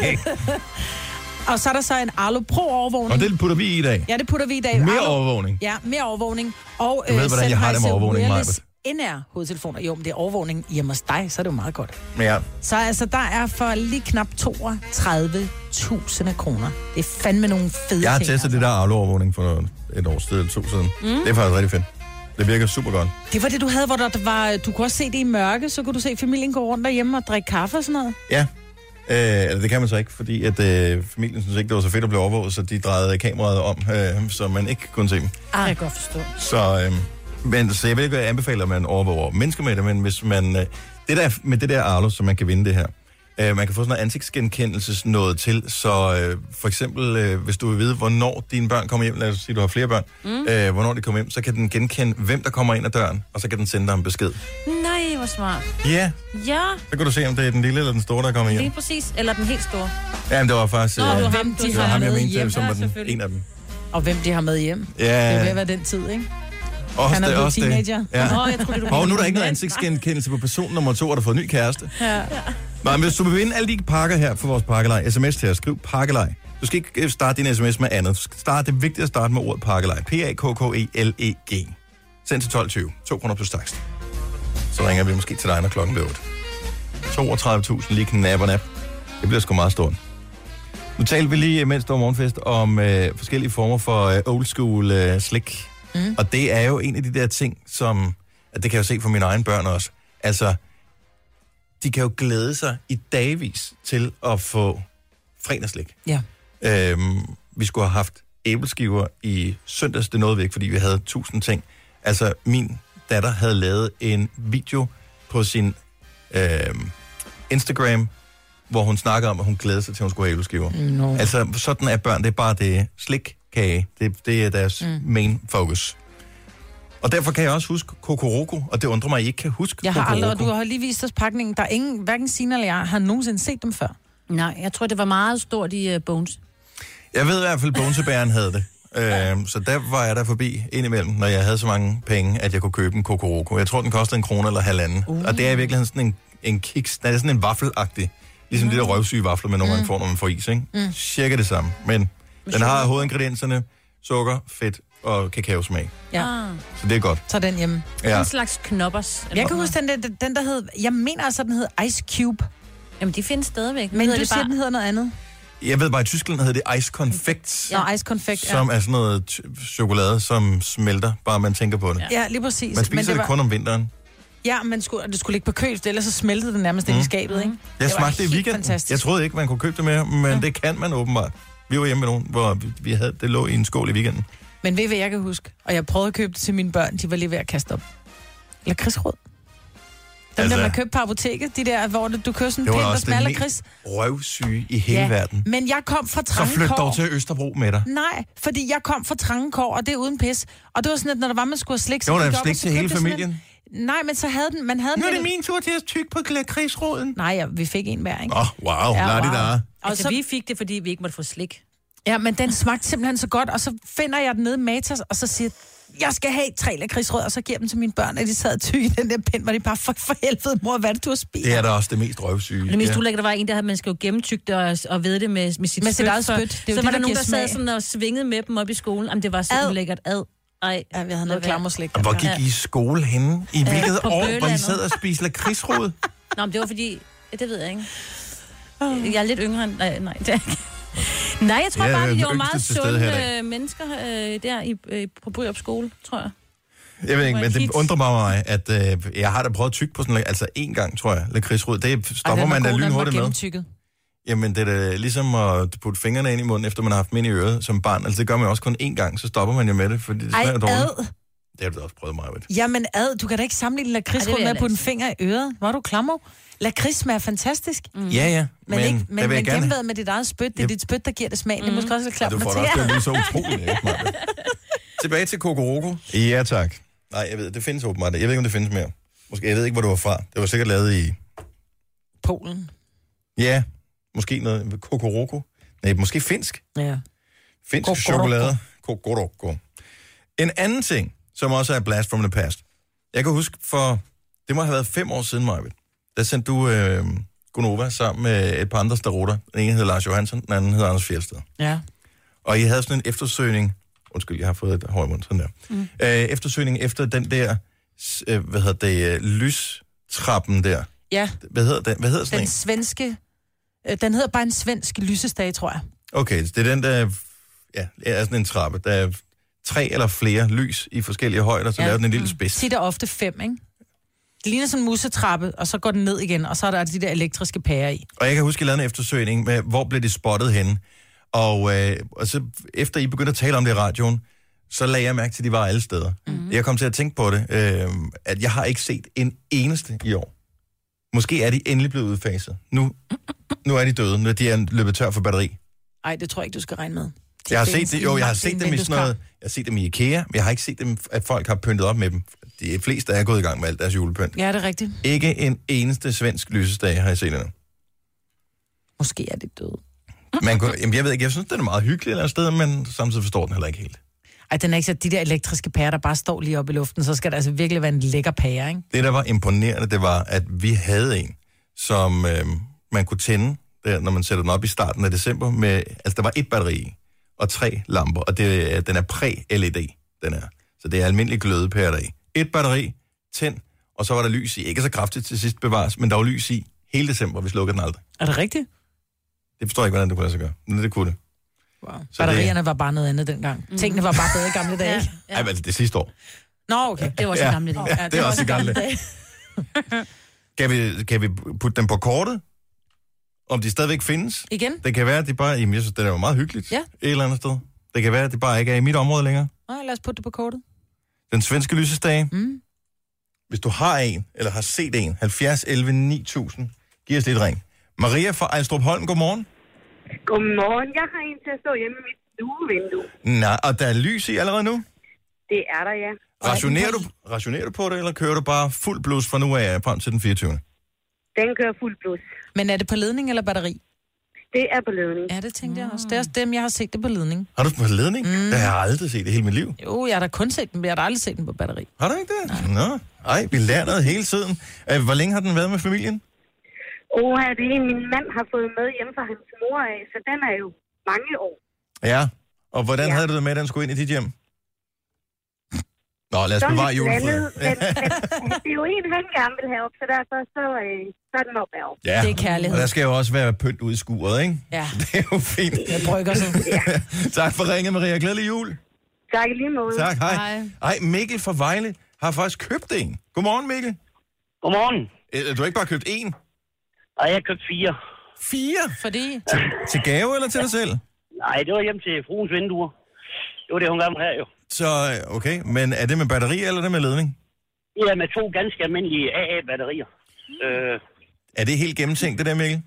Og så er der så en Arlo Pro overvågning. Og det putter vi i i dag. Ja, det putter vi i dag. Mere Arlo... overvågning. Ja, mere overvågning. Og du ved, hvordan jeg har det med overvågning, Majbert. N R hovedtelefoner. Jo, men det er overvågning hjemme hos dig, så er det jo meget godt. Ja. Så altså, der er for lige knap toogtredive tusind kroner. Det er fandme nogle fede Jeg har ting, testet altså. det der Arlo-overvågning for et års tid eller to siden. Mm. Det er faktisk rigtig fedt. Det virker super godt. Det var det, du havde, hvor der var... Du kunne også se det i mørke, så kunne du se familien gå rundt derhjemme og drikke kaffe og sådan noget. Ja. Øh, det kan man så ikke, fordi at øh, familien synes ikke, det var så fedt at blive overvåget, så de drejede kameraet om, øh, så man ikke kunne se dem. Ah, jeg kan godt forstå. Så, øh, men, så jeg vil ikke anbefale, at man overvåger mennesker med det, men hvis man... Øh, det der, med det der Arlo, så man kan vinde det her, øh, man kan få sådan noget ansigtsgenkendelses noget til, så øh, for eksempel, øh, hvis du vil vide, hvornår dine børn kommer hjem, lad os sige, du har flere børn, mm. øh, hvornår de kommer hjem, så kan den genkende, hvem der kommer ind ad døren, og så kan den sende dig en besked. Nej, hvor smart. Ja, Ja, så kan du se, om det er den lille eller den store, der kommer hjem. lige præcis. Eller den helt store. Ja, men det var faktisk... Nå, øh, du har hvem ham, de det du var har ham, jeg med mente, hjem. som Ja, var den, selvfølgelig. en af dem. Og hvem de har med hjem. Ja, Det er ved at være den tid, ikke? også Han er det, blevet også teenager. det. Ja. Åh, jeg troede, du Og nu er der ikke noget ansigtsgenkendelse på person nummer to, og der har fået ny kæreste. Ja. Nå, men hvis du vil vinde alle de pakker her for vores pakkelej, sms til at skrive pakkelej. Du skal ikke starte din sms med andet. Du skal starte, det er vigtigt at starte med ordet pakkelej. P A K K E L E G. Send til tolv tyve. to kroner plus takst. Så ringer vi måske til dig, når klokken bliver otte. toogtredive tusind lige knap og nap. Det bliver sgu meget stort. Nu talte vi lige, mens der var morgenfest, om øh, forskellige former for øh, old school øh, slik. Mm. Og det er jo en af de der ting, som... At det kan jeg jo se for mine egne børn også. Altså, de kan jo glæde sig i dagvis til at få fredagslik. Ja. Øhm, vi skulle have haft æbleskiver i søndags, det nåede vi ikke, fordi vi havde tusind ting. Altså, min datter havde lavet en video på sin øhm, Instagram, hvor hun snakkede om, at hun glædede sig til, at hun skulle have æbleskiver. No. Altså, sådan er børn, det er bare det slik, kage, det, det er deres mm. main focus. Og derfor kan jeg også huske Kokoroko, og det undrer mig, at I ikke kan huske Jeg har Kokoroko. aldrig, og du har lige vist os pakningen. Der er ingen, hverken Signe eller jeg, har nogensinde set dem før. Nej, jeg tror, det var meget stort i uh, Bones. Jeg ved i hvert fald, at Bonesebæren havde det. Øhm, så der var jeg der forbi indimellem, når jeg havde så mange penge, at jeg kunne købe en Kokoroko. Jeg tror, den kostede en krone eller halvanden. Uh. Og det er i virkeligheden sådan en, en kiks. Det er sådan en vaffelagtig. Ligesom mm. de der røvsyge vafler, man nogle gange får, når man får is, ikke? Mm. Cirka det samme. Men den har hovedingredienserne, sukker, fedt og kakaosmag. Ja. Ah. Så det er godt. Så den hjemme. Ja. En slags knoppers. Jeg kan huske den der, den der hed, jeg mener altså, den hed Ice Cube. Jamen, de findes stadigvæk. Men du siger, den hedder noget andet. Jeg ved bare, i Tyskland hedder det Ice Confects, Ja, Ice Confect, ja. som er sådan noget t- chokolade, som smelter, bare man tænker på det. Ja. Ja, lige præcis. Man spiser Men det, var, det kun om vinteren. Ja, men skulle, det skulle ligge på køl, ellers så smeltede det nærmest mm. ind i skabet, ikke? Jeg Det var smagte det i helt weekenden. fantastisk. Jeg troede ikke, man kunne købe det mere, men ja. Det kan man åbenbart. Vi var hjemme med nogen, hvor vi- vi havde, det lå i en skål i weekenden. Men ved I, hvad jeg kan huske? Og jeg prøvede at købe det til mine børn, de var lige ved at kaste op. Eller krigsråd. altså, der man købte på apoteket, de der, hvor du kører sådan en pind og smaller kris. Røvsyge i hele ja. verden. Men jeg kom fra trange Så flyt kår. dog til Østerbro med dig. Nej, fordi jeg kom fra trange kår, og det er uden pis. Og det var sådan, at når der var, man skulle have slik, så det var gik der op, slik og så til hele købte jeg familien? En... Nej, men så havde den, man havde Nu er den... det min tur til at tykke på lakridsroden. Nej, ja, vi fik en hver, ikke? Åh, oh, wow, ja, lad wow. det der. Og altså, så... vi fik det, fordi vi ikke måtte få slik. Ja, men den smagte simpelthen så godt, og så finder jeg den nede i Matas, og så siger jeg skal have tre lakridsrødder, og så giver dem til mine børn, at de sad tyk i den der pind, hvor de bare, for, for helvede, mor, hvad er det, du har spist? Det er da også det mest røvsyge. Det mest ja. ulækkert, der var en, der havde, man skal jo gennemtygge det og, og ved det med, med sit med spyt. Sit eget spyt. Det så var var det, der nogen, der smag. sad sådan og svingede med dem op i skolen. Jamen, det var så ad. ulækkert. Ad. Ej, ja, vi havde noget klammerslik. Og hvor gik I i skole henne? I hvilket ja, år, Bøland, hvor I sad og spiste lakridsrod? Nå, men det var fordi... Ja, det ved jeg ikke. Jeg er lidt yngre end... Nej, nej, det er ikke. Nej, jeg tror ja, bare, at de var meget meget sunde mennesker øh, der i, øh, på Bryrup skole, tror jeg. Jeg ved ikke, men det undrer mig, at øh, jeg har da prøvet at tygge på sådan, altså en gang, tror jeg, lakridsrod. Det stopper Ej, man da lynhurtigt med. Jamen, det er da ligesom at putte fingrene ind i munden, efter man har haft dem ind i øret som barn. Altså, det gør man også kun én gang, så stopper man jo med det, fordi det smager dårligt. Det har du da også prøvet meget, ved. Jamen ad, du kan da ikke sammenligne lakridsrod med at putte en finger i øret. Hvor er du klammer? Lakrids smager fantastisk. Mm. Ja, ja. Men, men, ikke, men, men gennemværet med dit eget spyt. Det er yep. dit spyt, der giver det smag. Mm. Det er måske også lidt klart. Ja, du får det også lige så utroligt, ikke, Marve? Tilbage til Kokoroko. Ja, tak. Nej, jeg ved, det findes åbenbart. Jeg ved ikke, om det findes mere. Måske, jeg ved ikke, hvor det var fra. Det var sikkert lavet i... Polen. Ja, måske noget Kokoroko. Nej, måske finsk. Ja. Finsk Kokoroko. chokolade. Kokoroko. En anden ting, som også er blast from the past. Jeg kan huske for... Det må have været fem år siden, Marvind. Der sendte du øh, Gonova sammen med et par andre starutter. Den ene hedder Lars Johansson, den anden hedder Anders Fjeldsted. Ja. Og I havde sådan en eftersøgning... Undskyld, jeg har fået et højt mund, sådan der. Mm. Øh, eftersøgning efter den der... Øh, hvad hedder det? Øh, lystrappen der. Ja. Hvad hedder det? Hvad hedder sådan den en? svenske... Øh, den hedder bare en svensk lysestage, tror jeg. Okay, det er den der... Ja, er sådan en trappe. Der er tre eller flere lys i forskellige højder, så ja. laver den en lille spids. Tit er ofte fem, ikke? Det ligner sådan en musetrappe, og så går den ned igen, og så er der de der elektriske pærer i. Og jeg kan huske, at jeg lavede en eftersøgning med, hvor blev de spottet henne. Og, øh, og så efter I begyndte at tale om det i radioen, så lagde jeg mærke til, at de var alle steder. Mm-hmm. Jeg kom til at tænke på det, øh, at jeg har ikke set en eneste i år. Måske er de endelig blevet udfaset. Nu, nu er de døde, når de er løbet tør for batteri. Nej, det tror jeg ikke, du skal regne med. De jeg har set det, jo, jeg har set dem i sådan noget, jeg har set dem i IKEA, men jeg har ikke set dem, at folk har pyntet op med dem. De fleste er gået i gang med alt deres julepynt. Ja, det er rigtigt. Ikke en eneste svensk lysestage har jeg set endnu. Måske er det døde. Man kunne, jamen, jeg ved ikke, jeg synes, den er meget hyggelig eller sted, men samtidig forstår den heller ikke helt. Ej, den er ikke så de der elektriske pærer, der bare står lige oppe i luften, så skal det altså virkelig være en lækker pære, ikke? Det, der var imponerende, det var, at vi havde en, som øh, man kunne tænde, der, når man sætter den op i starten af december, med, altså der var et batteri i, og tre lamper, og det, den er præ-L E D, den er. Så det er almindelig glødepære der i. Et batteri, tænd, og så var der lys i. Ikke så kraftigt til sidst bevares, men der var lys i hele december, vi slukkede den aldrig. Er det rigtigt? Det forstår jeg ikke, hvordan det kunne lade sig gøre, men det kunne det. Wow. Så batterierne det... var bare noget andet dengang. Mm. Tingene var bare bedre i gamle dage. Ja, ja. Ej, men det sidste år. Nå, okay. Det var også ja. i gamle dage. Ja, det, det var også i gamle dage. kan, vi, kan vi putte dem på kortet? Om de stadigvæk findes? Igen? Det kan være, at de bare... Jamen, jeg synes, det er jo meget hyggeligt. Ja. Et eller andet sted. Det kan være, at det bare ikke er i mit område længere. Nej, lad os putte det på kortet. Den svenske lysestage. Mm. Hvis du har en, eller har set en, halvfjerds elleve ni tusind, giv os lidt ring. Maria fra Ejlstrup Holm, godmorgen. Godmorgen. Jeg har en til at stå hjemme i mit stuevindue. Nej, og der er lys i allerede nu? Det er der, ja. Rationerer du, rationerer du på det, eller kører du bare fuld blus fra nu af frem til den fireogtyvende? Den kører fuld blus. Men er det på ledning eller batteri? Det er på ledning. Ja, det tænkte jeg også. Det er også dem, jeg har set det på ledning. Har du det på ledning? Mm. Det har jeg aldrig set i hele mit liv. Jo, jeg har da kun set den, men jeg har da aldrig set den på batteri. Har du ikke det? Nej. Nå. Ej, vi lærer noget hele tiden. Hvor længe har den været med familien? Åh, det er en, min mand har fået med hjemme fra hans mor af, så den er jo mange år. Ja, og hvordan ja. havde du det med, at den skulle ind i dit hjem? Nå, lad os bevare julefreden. Det er jo en, han gerne vil have op, så derfor så, øh, så er den op af. Ja, det er kærlighed. Og der skal jo også være pynt ud i skuret, ikke? Ja. Det er jo fint. Jeg brygger så. Ja. Tak for ringet, Maria. Glædelig jul. Tak i lige måde. Tak, hej. hej. Ej, Mikkel fra Vejle har faktisk købt en. Godmorgen, Mikkel. Godmorgen. Du har ikke bare købt en? Nej, jeg har købt fire. Fire? Fordi? Til, til gave eller til dig selv? Nej, det var hjem til fruens vinduer. Det var det, hun gerne ville have, jo. Så, okay. Men er det med batteri, eller er det med ledning? Ja, med to ganske almindelige A A-batterier. Øh, Er det helt gennemtænkt, det der, Mikkel?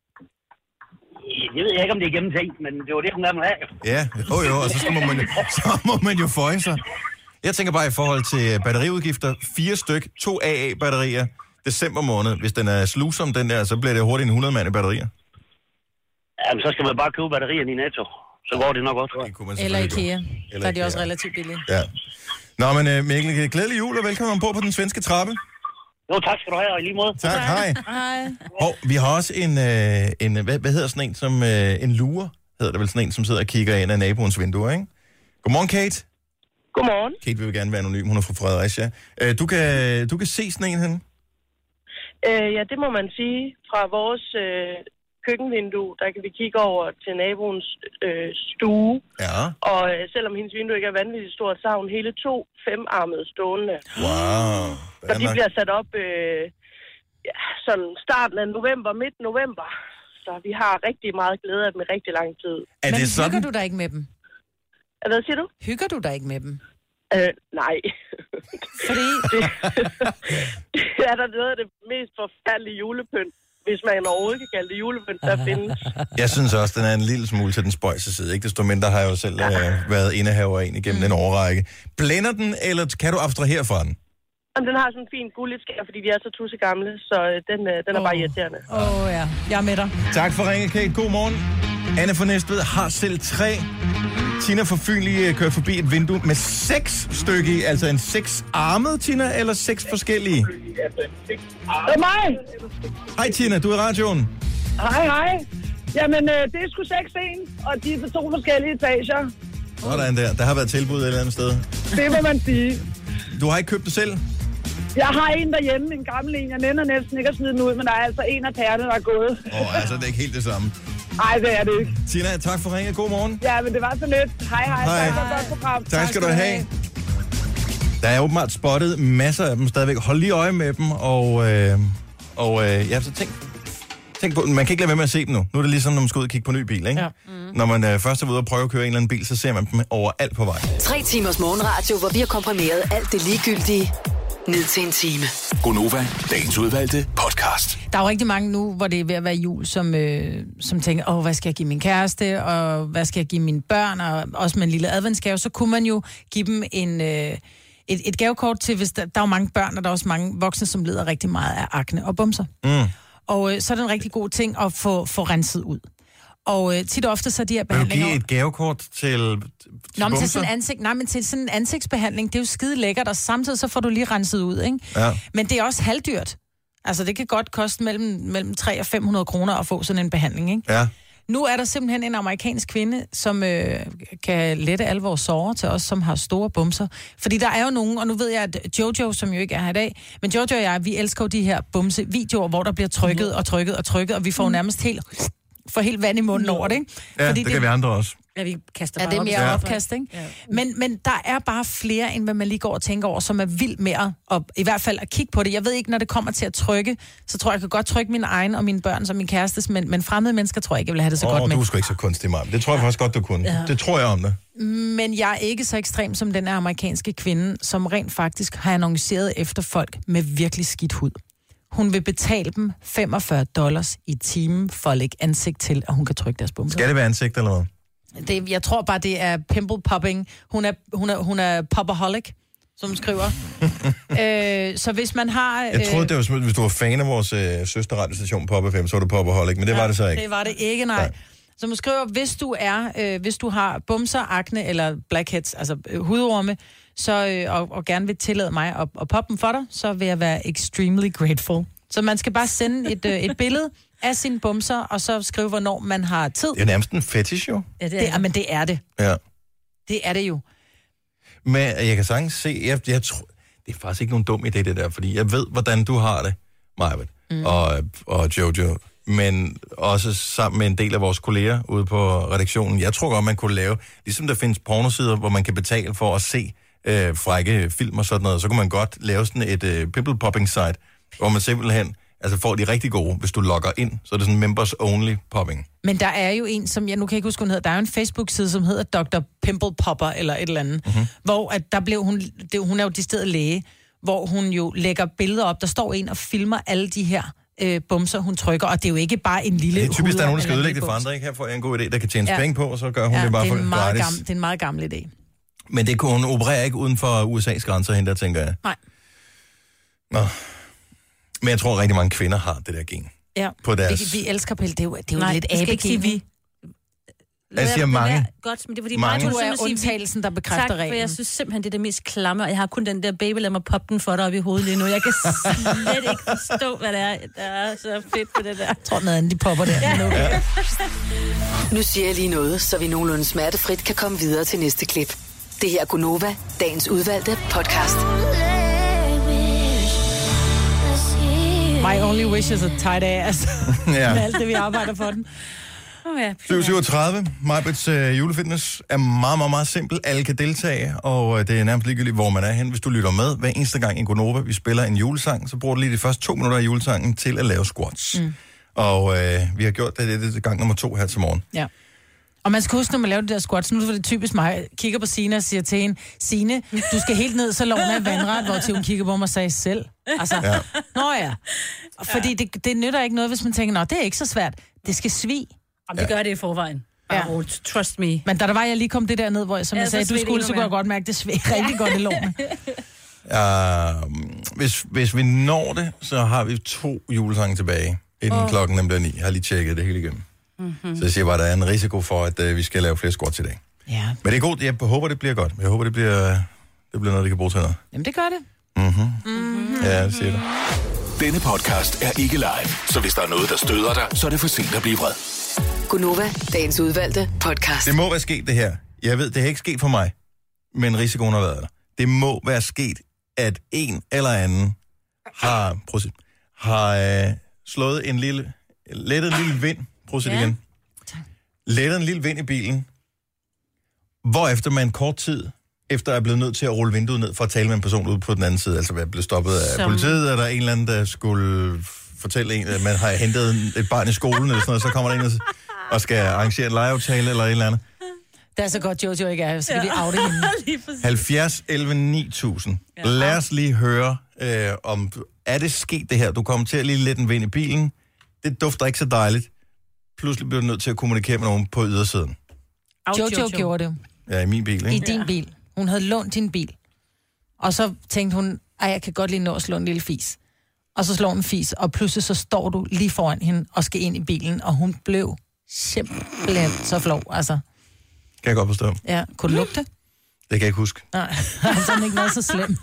det ved jeg ikke, om det er gennemtænkt, men det var det, hun gerne ville have. Ja, jo jo, og så, skal man, så må man jo føje sig. Jeg tænker bare i forhold til batteriudgifter. Fire styk, to A A-batterier, december måned. Hvis den er slusom, den der, så bliver det hurtigt en hundrede mand i batterier. Jamen, så skal man bare købe batterierne i Netto. Så går det nok godt. Det kunne man Eller selvfølgelig IKEA. gøre. Der er de også relativt billige. Ja. Nå, men uh, Mikkel, glædelig jul, og velkommen ombord på den svenske trappe. Jo, tak skal du have, og i lige måde. Tak, hej. Hej. Og vi har også en, øh, en hvad, hvad hedder sådan en, som øh, en lurer, hedder det vel sådan en, som sidder og kigger ind af naboens vinduer, ikke? Godmorgen, Kate. Godmorgen. Kate vil gerne være anonym, hun er fra Fredericia. Øh, du, kan, du kan se sådan en henne? Øh, ja, det må man sige. Fra vores øh, køkkenvindue, der kan vi kigge over til naboens øh, stue. Ja. Og øh, selvom hendes vindue ikke er vanvittigt stort, så har hun hele to femarmede stående. Wow. Og de bliver sat op øh, ja, sådan starten af november, midt november. Så vi har rigtig meget glæde af dem i rigtig lang tid. Er Men det sådan? hygger du dig ikke med dem? Hvad siger du? Hygger du dig ikke med dem? Øh, nej. Fordi... det, det er der noget af det mest forfærdelige julepynt, hvis man overhovedet kan kalde det julepynt, der findes. Jeg synes også, den er en lille smule til den spøjse side. Ikke desto mindre har jeg jo selv øh, været indehaver af en igennem mm. en årrække. Blænder den, eller kan du abstrahere fra den? Jamen, den har sådan en fin gulligt skær, fordi de er så tusse gamle, så øh, den, øh, den er oh. bare irriterende. Åh oh, ja, jeg er med dig. Tak for ringen, Kate. God morgen. Anne fra Næstved har selv tre. Tina fra Fyn lige kørt forbi et vindue med seks stykker i, altså en seks-armet, Tina, eller seks forskellige? Det er mig! Hej Tina, du er i radioen. Hej, hej. Jamen, øh, det er sgu seks en, og de er på to forskellige etager. Sådan der. Der har været tilbud et eller andet sted. Det må man sige. Du har ikke købt det selv? Jeg har en derhjemme, en gammel en. Jeg nænder næsten ikke at smide den ud, men der er altså en af pærerne, der er gået. Åh, oh, altså det er ikke helt det samme. Nej, det er det ikke. Tina, tak for ringen. God morgen. Ja, men det var så lidt. Hej, hej. Hej. Tak for et godt program. Tak skal du have. Der er åbenbart spottet masser af dem stadigvæk. Hold lige øje med dem, og, øh, og øh, ja, så tænk, tænk på, man kan ikke lade være med at se dem nu. Nu er det ligesom, når man skal ud og kigge på en ny bil, ikke? Ja. Mm. Når man øh, først er ude og prøve at køre en eller anden bil, så ser man dem overalt på vej. Tre timers morgenradio, hvor vi har komprimeret alt det ligegyldige ned til en time. Gonova, dagens udvalgte podcast. Der er jo rigtig mange nu, hvor det er ved at være jul, som, øh, som tænker, åh, hvad skal jeg give min kæreste, og hvad skal jeg give mine børn, og også med en lille adventsgave, så kunne man jo give dem en, øh, et, et gavekort til, hvis der, der er jo mange børn, og der er også mange voksne, som lider rigtig meget af akne og bumser. Mm. Og øh, så er det en rigtig god ting at få, få renset ud. Og øh, tit og ofte så er de her Vil du behandlinger... give et gavekort til, til Nå, men til bumser? sådan en ansigt, nej, men til sådan en ansigtsbehandling, det er jo skide lækkert, og samtidig så får du lige renset ud, ikke? Ja. Men det er også halvdyrt. Altså, det kan godt koste mellem, mellem tre og fem hundrede kroner at få sådan en behandling, ikke? Ja. Nu er der simpelthen en amerikansk kvinde, som øh, kan lette alle vores sorger til os, som har store bumser. Fordi der er jo nogen, og nu ved jeg, at Jojo, som jo ikke er her i dag, men Jojo og jeg, vi elsker jo de her bumse-videoer, hvor der bliver trykket og trykket og trykket, og vi får nærmest helt... får helt vand i munden over det, ikke? Ja, Fordi det kan vi andre også. Ja, vi kaster Ja, bare det er op. mere Ja. opkast, ikke? Ja. Men, men der er bare flere, end hvad man lige går og tænker over, som er vildt mere, og i hvert fald at kigge på det. Jeg ved ikke, når det kommer til at trykke, så tror jeg, jeg kan godt trykke mine egne og mine børn som min kærestes, men, men fremmede mennesker tror jeg ikke, jeg vil have det så Åh, godt med. du er sgu ikke så kunstig, Maja. Det tror jeg faktisk godt, du kunne. Ja. Det tror jeg om det. Men jeg er ikke så ekstrem som den her amerikanske kvinde, som rent faktisk har annonceret efter folk med virkelig skidt hud. Hun vil betale dem femogfyrre dollars i timen for at lægge ansigt til, at hun kan trykke deres bumser. Skal det være ansigt eller hvad? Det, jeg tror bare, det er pimple popping. Hun er, hun er, hun er popaholic, som hun skriver. øh, så hvis man har... Øh, Jeg troede, det var smukt, hvis du var fan af vores øh, søsterradiostation Pop F M, så var du Popaholic, men det ja, var det så ikke. Det var det ikke, nej. nej. Så man skriver, hvis du er, øh, hvis du har bumser, akne eller blackheads, altså øh, hudorme, så, øh, og, og gerne vil tillade mig at, at poppe dem for dig, så vil jeg være extremely grateful. Så man skal bare sende et, øh, et billede af sine bumser, og så skrive, hvornår man har tid. Det er jo nærmest en fetish, jo. Ja, det er, det, men det er det. Ja. Det er det jo. Men jeg kan sagtens se, jeg, jeg tror, det er faktisk ikke nogen dum idé, det der, fordi jeg ved, hvordan du har det, Majbet, mm. og, og Jojo, men også sammen med en del af vores kolleger ude på redaktionen. Jeg tror godt, man kunne lave, ligesom der findes pornosider, hvor man kan betale for at se øh, frække film og sådan noget, så kunne man godt lave sådan et øh, pimple popping site, hvor man simpelthen altså får de rigtig gode, hvis du logger ind, så er det sådan members only popping. Men der er jo en, som jeg nu kan ikke huske, hun hedder, der er jo en Facebook-side, som hedder doktor Pimple Popper, eller et eller andet, mm-hmm. hvor at der blev hun, det, hun er jo decideret læge, hvor hun jo lægger billeder op. Der står en og filmer alle de her øh, bumser, hun trykker, og det er jo ikke bare en lille... Det er typisk, der er nogen, der skal eller ødelægge det for andre, ikke? Her får jeg en god idé, der kan tjene Ja. penge på, og så gør hun Ja, det bare det er for en meget gratis. gammel, det er en meget gammel idé. Men det kunne hun operere ikke uden for U S A's grænser, hende der, tænker jeg. Nej. Nå. Men jeg tror, rigtig mange kvinder har det der gen. Ja, På deres... vi, vi elsker pille. Det er jo, det er jo Nej, lidt vi skal ikke sige abegen. vi. Jeg siger mange. Godt, men det er fordi Mange. mig, Du er simpelthen sige, undtagelsen, der bekræfter tak, for reglen. jeg synes simpelthen, det er det mest klamme, og jeg har kun den der baby, lad mig poppe den for dig op i hovedet lige nu. Jeg kan slet ikke forstå, hvad det er. Der er så fedt på det der. Jeg tror, noget andet, de popper der. Ja. Okay. Nu siger jeg lige noget, så vi nogenlunde smertefrit kan komme videre til næste klip. Det her er Gunova, dagens udvalgte podcast. My only wish is a tight ass. Ja. Med alt det, vi arbejder for den. Oh, ja. syv syvogtredive. Majbrits øh, julefitness er meget, meget, meget simpel. Alle kan deltage, og øh, det er nærmest ligegyldigt, hvor man er hen. Hvis du lytter med, hver eneste gang i Gonova, vi spiller en julesang, så bruger du lige de første to minutter af julesangen til at lave squats. Mm. Og øh, vi har gjort det, det er gang nummer to her til morgen. Ja. Og man skal huske, når man laver det der squats, nu er det typisk mig, jeg kigger på Signe og siger til hende, Signe, du skal helt ned, så loven er vandret, hvor til hun kigger på mig og sagde selv. Altså, Ja. nå ja. Fordi det, det nytter ikke noget, hvis man tænker, nå, det er ikke så svært. Det skal svige. Og det gør det i forvejen. Ja. Ja. Trust me. Men da der var, jeg lige kom det der ned, hvor jeg, som Ja, jeg så sagde, du svedte skulle, endnu så kunne jeg mere. godt mærke, at det sved rigtig godt i lårene. Uh, hvis, hvis vi når det, så har vi to julesange tilbage, inden oh. klokken nemlig er ni. Jeg har lige tjekket det hele igennem. Mm-hmm. Så jeg siger bare, at der er en risiko for, at uh, vi skal lave flere squats i dag. Ja. Men det er godt. Jeg håber, det bliver godt. Jeg håber, det bliver, det bliver noget, vi kan bruge til noget. Jamen, det gør det. Mm-hmm. Mm-hmm. Ja, det siger det. Denne podcast er ikke live, så hvis der er noget, der støder dig, så er det for sent at blive vred. Gunova, dagens udvalgte podcast. Det må være sket, det her. Jeg ved, det har ikke sket for mig, men risikoen har været der. Det må være sket, at en eller anden har, prøv at se, har øh, slået en lille, lettet en lille vind, prøv at se det igen, lettet en lille vind i bilen, hvorefter man kort tid efter er blevet nødt til at rulle vinduet ned for at tale med en person ude på den anden side, altså blevet stoppet af Som... politiet, er der en eller anden, der skulle fortælle en, at man har hentet et barn i skolen, eller sådan noget, så kommer der en og skal arrangere en legeaftale eller et eller andet. Det er så godt, Jojo ikke er, så kan vi oute hende. halvfjerds elleve ni tusind. Ja. Lad os lige høre, øh, om er det sket det her? Du kommer til at lige lidt en vind i bilen. Det dufter ikke så dejligt. Pludselig bliver du nødt til at kommunikere med nogen på ydersiden. Jojo, Jojo gjorde det. Ja, i min bil, ikke? I din ja. bil. Hun havde lånt din bil. Og så tænkte hun, ej, jeg kan godt lige nå at slå en lille fis. Og så slår hun en fis, og pludselig så står du lige foran hende og skal ind i bilen, og hun blev simpelthen så flov, altså. Kan jeg godt forstå. Ja, kunne du lugte? Det kan jeg ikke huske. Nej, altså han ikke været så slem.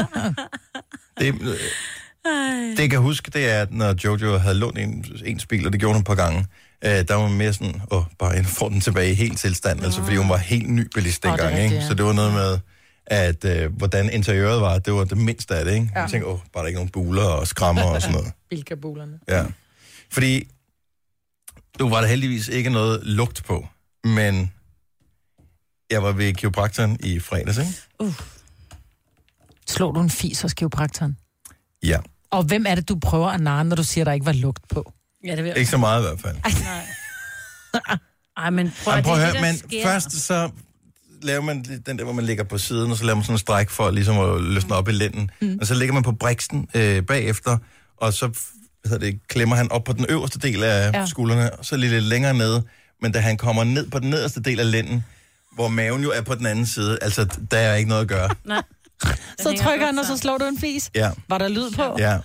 det, øh, det jeg kan huske, det er, at når Jojo havde lånt en, ens bil, og det gjorde hun et par gange, øh, der var mere sådan, åh, bare en får den tilbage i helt tilstand, mm. altså fordi hun var helt ny bilist dengang, oh, det ikke? Ja. Så det var noget med, at øh, hvordan interiøret var, det var det mindste af det, ikke? Ja. Jeg tænkte, åh, bare der ikke nogen buler og skrammer og sådan noget. Bilkabulerne. Ja, fordi du var der heldigvis ikke noget lugt på, men jeg var ved kiropraktoren i fredags, ikke? Uh. Slog du en fis hos kiropraktoren? Ja. Og hvem er det, du prøver at narre, når du siger, der ikke var lugt på? Ja, det vil ikke så meget i hvert fald. Nej. Ej, men prøv, Jamen, prøv at det, høre, det, men sker. først så laver man den der, hvor man ligger på siden, og så laver man sådan en stræk for ligesom at løsne op i lænden. Mm. Og så ligger man på briksen øh, bagefter, og så hvad hedder det, klemmer han op på den øverste del af ja. skuldrene, og så lige lidt længere nede. Men da han kommer ned på den nederste del af lænden, hvor maven jo er på den anden side, altså, der er ikke noget at gøre. Nej. Så trykker han, og så slår du en fis? Ja. Var der lyd på? Ja.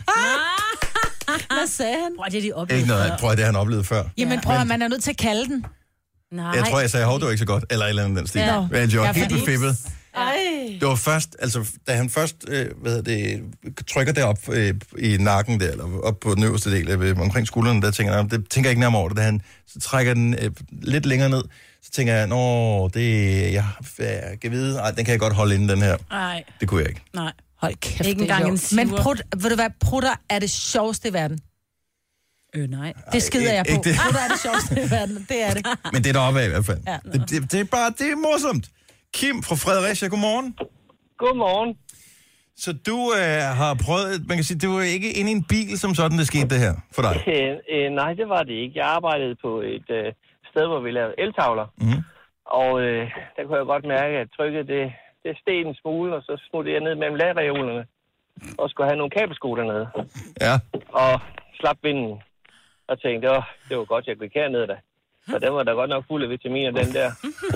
Hvad sagde han? Prøv, det er de oplevede Ikke noget, før. prøv, det har han oplevet før. Jamen prøv, Men- man er nødt til at kalde den. Nej. Jeg tror, jeg sagde, hov, det var ikke så godt, eller et eller andet den stil. Ja. Men jeg var Ja, helt fordi- befippet. Ej. Det var først, altså, da han først, øh, hvad hedder det, trykker det op øh, i nakken der, eller op på den øverste del, øh, omkring skuldrene, der tænker jeg, det tænker jeg ikke nærmere over det. Da han så trækker den øh, lidt længere ned, så tænker jeg, nå, det, jeg, jeg kan vide, ej, den kan jeg godt holde inde, den her. Nej. Det kunne jeg ikke. Nej. Hold kæft, Ikke det er engang en sjovt. Men siver. prut, ved du hvad, prutter er det sjoveste i verden. Øh, nej. Det skider jeg på. ikke det. Prutter er det sjoveste i verden, det er det. Men det er deroppe af i hvert fald. Ja. Det, det, det er bare, det er morsomt. Kim fra Fredericia, godmorgen. Godmorgen. Så du øh, har prøvet, man kan sige, det var ikke inde i en bil som sådan, det skete det her for dig? Øh, øh, nej, det var det ikke. Jeg arbejdede på et øh, sted, hvor vi lavede eltavler. Mm. Og øh, der kunne jeg godt mærke, at trykket det, det steg en smule, og så smuttede jeg ned mellem ladreolerne. og skulle have nogle kabelsko dernede. Ja. Og slap vinden. Og tænkte, åh, det var godt, jeg gik hernede da. For den var da godt nok fuld af vitaminer, den der.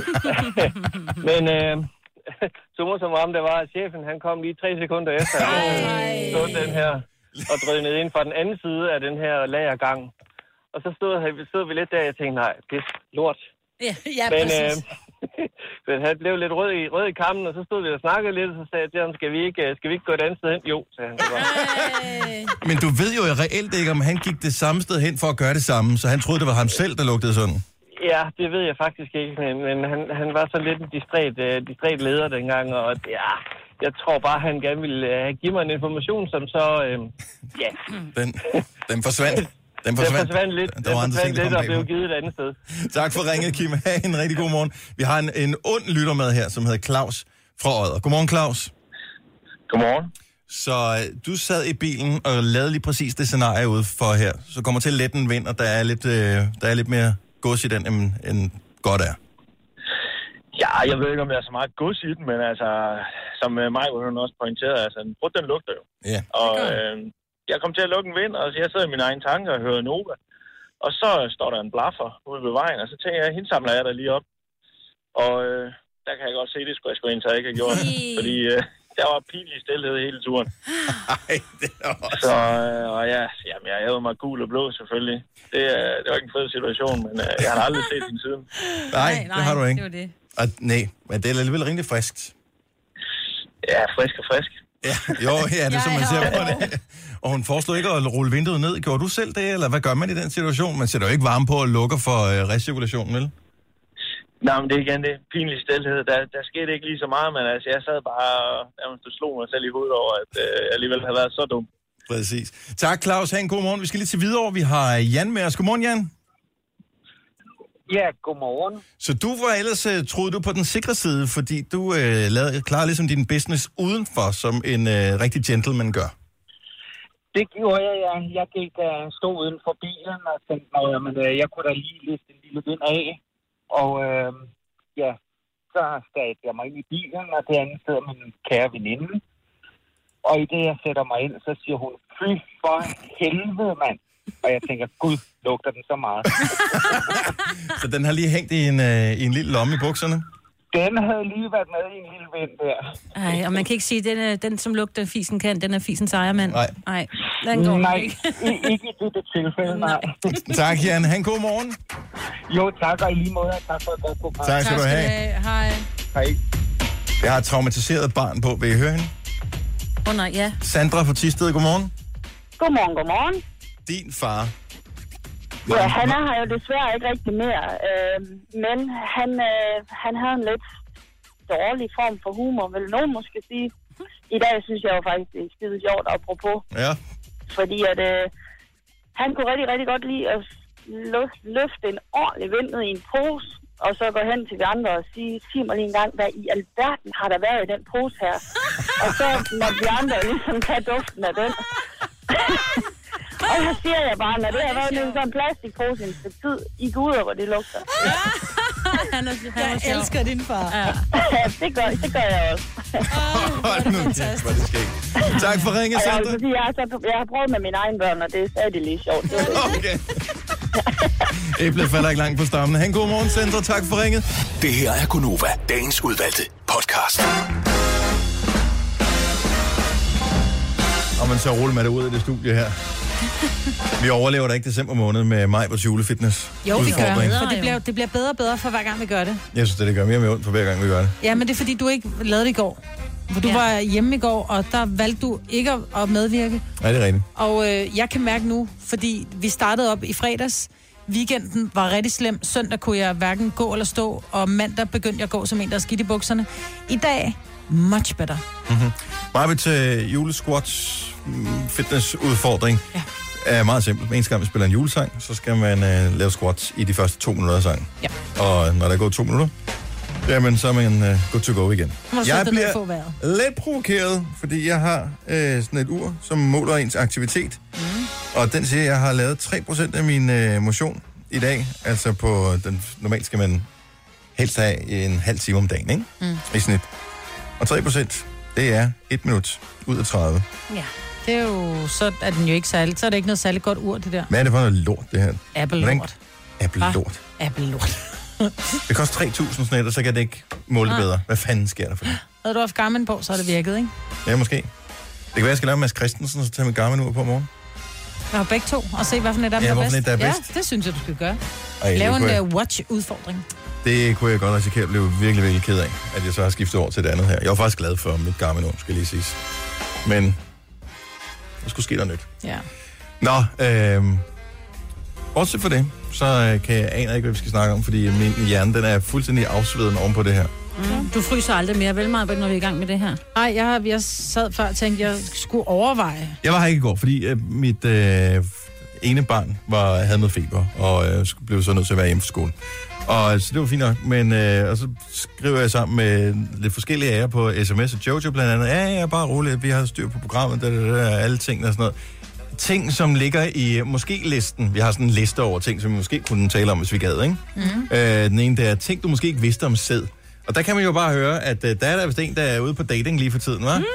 Men øh, så morsomt om det var, at chefen, han kom lige tre sekunder efter, at stod den her og drønede ind fra den anden side af den her lagergang. Og så stod, stod vi lidt der, og jeg tænkte, nej, det er lort. Ja, ja, men, øh, men han blev lidt rød i, rød i kammen, og så stod vi og snakkede lidt, og så sagde jeg til ham, skal vi ikke, skal vi ikke gå et andet sted hen? Jo, sagde han. Men du ved jo reelt ikke, om han gik det samme sted hen for at gøre det samme, så han troede, det var ham selv, der lugtede sådan. Ja, det ved jeg faktisk ikke, men, men han, han var så lidt en distræt, uh, distræt leder dengang, og ja, jeg tror bare, han gerne ville uh, give mig en information, som så, uh, ja. Den, den forsvandt. Den forsvandt, den forsvandt lidt, der var den forsvandt lidt og blev givet et andet sted. Tak for ringet, Kim. Ha' en rigtig god morgen. Vi har en, en ond lytter med her, som hedder Claus fra Odder. Godmorgen, Claus. Godmorgen. Så øh, du sad i bilen og lavede lige præcis det scenarie ude for her. Så kommer til at lette en vind, og der er lidt, øh, der er lidt mere gods i den, end, end godt er. Ja, jeg ved ikke, om der er så meget gods i den, men altså, som mig også pointerede, altså, en brud, den lugter jo. Ja. Og øh, jeg kom til at lukke en vind, og jeg sidder i mine egne tanker og hører Nova. Og så står der en blaffer ude ved vejen, og så tænker jeg, hende samler jeg der lige op. Og øh, der kan jeg godt se, det skulle jeg sgu indtil ikke have gjort. Fordi øh, der var pinlig stilhed hele turen. Ej, det er også... Så, øh, og ja, jamen, jeg havde mig gul og blå selvfølgelig. Det, øh, det var ikke en fed situation, men øh, jeg har aldrig set den siden. Nej, det har du ikke. Det var det. Og, nej, men det er alligevel rimelig friskt. Ja, frisk og frisk. Ja, jo, ja, det er som man ser på det. Og hun foreslår ikke at rulle vinduet ned. Gjorde du selv det, eller hvad gør man i den situation? Man sætter jo ikke varme på og lukker for øh, recirkulationen, vel? Nej, men det er igen det. Pinlig stilhed. Der, der skete ikke lige så meget, men altså, jeg sad bare og slog mig selv i hovedet over, at øh, jeg alligevel havde været så dum. Præcis. Tak, Claus. Ha' en god morgen. Vi skal lige til videre. Vi har Jan med os. Godmorgen, Jan. Ja, godmorgen. Så du var ellers, uh, troede du, på den sikre side, fordi du uh, lavede klar ligesom din business udenfor, som en uh, rigtig gentleman gør. Det gjorde jeg, ja. Jeg gik uh, stod uden for bilen og tænkte mig, at uh, jeg kunne da lige liste en lille vind af. Og uh, ja, så satte jeg mig ind i bilen, og det andet sidder min kære veninde. Og i det, jeg sætter mig ind, så siger hun, fy for helvede, mand. Og jeg tænker, gud, lugter den så meget. Så den har lige hængt i en, øh, i en lille lomme i bukserne? Den havde lige været med i en lille vind der. Ej, og man kan ikke sige, at den, er, den som lugter fisen kan, den er fisens ejermand. Nej. Nej, den går nej, ikke. ikke i dette tilfælde, nej. Tak, Jan. Ha' en god morgen. Jo, tak, og i lige måde. Tak for et godt program. Tak skal du have. Hej. Hej. Jeg har et traumatiseret barn på. Vil I høre hende? Åh oh, nej, ja. Sandra fra Thisted, godmorgen. Godmorgen, godmorgen. Din far. Ja, han er her jo desværre ikke rigtig mere, øh, men han, øh, han havde en lidt dårlig form for humor, vil nogen måske sige. I dag synes jeg jo faktisk, det er skide sjovt, apropos. Ja. Fordi at øh, han kunne rigtig, rigtig godt lide at løfte en ordentlig vind ned i en pose, og så gå hen til de andre og sige, sig mig lige en gang, hvad i alverden har der været i den pose her? Og så måtte de andre ligesom tage duften af den. Og så siger jeg bare, når det har været nede i sådan en plastikpose i en stykke tid, I går ud over, hvor det lugter. han er, han er Jeg elsker din far. Ja. Ja, det gør, det gør jeg også. Hold nu kæft, hvor det skægt. Tak for ringet, Og jeg, Sandra. vil sige, jeg, har, så- jeg har prøvet med mine egne børn, og det er stadig lige sjovt. Det var det. Okay. Æblet falder ikke langt på stammen. Ha' en god morgen, Sandra. Tak for ringet. Det her er Gunova, dagens udvalgte podcast. Og man så rulle med det ud af det studie her. Vi overlever da ikke december måned med maj på julefitness. Jo, vi gør. Udfordring. For det bliver, det bliver bedre og bedre for hver gang, vi gør det. Jeg synes, det, det gør mere og mere ondt for hver gang, vi gør det. Ja, men det er fordi, du ikke lavede det i går. For du Ja. var hjemme i går, og der valgte du ikke at- at medvirke. Nej, det er rigtigt. Og øh, jeg kan mærke nu, fordi vi startede op i fredags. Weekenden var rigtig slem. Søndag kunne jeg hverken gå eller stå, og mandag begyndte jeg at gå som en, der er skidt i bukserne. I dag, much better. Mm-hmm. Meget til julesquats mm, fitnessudfordring Ja. er meget simpelt. En gang vi spiller en julesang, så skal man uh, lave squats i de første to minutter af sangen. Ja. Og når der går to minutter, jamen så er man uh, good to go igen. Må du Jeg sætte dig ned bliver og få vejret. lidt provokeret, fordi jeg har øh, sådan et ur, som måler ens aktivitet. Mm. Og den siger, at jeg har lavet tre procent af min øh, motion i dag. Altså på den, normalt skal man helst have en halv time om dagen, ikke? Mm. I snit. Og tre procent, Det er et minut ud af tredive. Ja, det er jo, så er den jo ikke særlig, så er det ikke noget særligt godt ur, det der. Hvad er det for noget lort, det her? Apple-lort. Apple-lort. Apple-lort. Det koster tre tusind sådan et, og så kan det ikke måle det bedre. Hvad fanden sker der for det? Havde du haft Garmin på, så er det virket, ikke? Ja, måske. Det kan være, jeg skal lave Mads Christensen, og så tage mit Garmin ud på morgen. Jeg har begge to, og se, hvad for et af dem, Ja, der er hvorfor bedst. et, der er bedst. Ja, det synes jeg, du skal gøre. Ej, Lave det kunne en jeg- uh, watch-udfordring. Det kunne jeg godt risikere at blive virkelig, virkelig ked af, at jeg så har skiftet over til det andet her. Jeg var faktisk glad for mit Garmin år, skal lige siges. Men der skulle ske noget nyt. Ja. Nå, øh, bortset for det, så øh, kan jeg aner ikke, hvad vi skal snakke om, fordi min hjerne, den er fuldstændig afsveden oven på det her. Mm. Du fryser aldrig mere, vel meget, når vi er i gang med det her? Nej, jeg, har- jeg sad før og tænkte, jeg skulle overveje. Jeg var her ikke i går, fordi øh, mit øh, ene barn var, havde noget feber, og øh, skulle- blev så nødt til at være hjemme fra skole. Og så det var fint nok, men øh, og så skriver jeg sammen med lidt forskellige af jer på sms, og Jojo blandt andet, ja, ja, bare roligt, vi har styr på programmet, der, der, der, alle ting og sådan noget. Ting, som ligger i måske-listen. Vi har sådan en liste over ting, som vi måske kunne tale om, hvis vi gad, ikke? Mm. Øh, den ene, der er ting, du måske ikke vidste om sæd. Og der kan man jo bare høre, at øh, der er der vist en, der er ude på dating lige for tiden, hva'?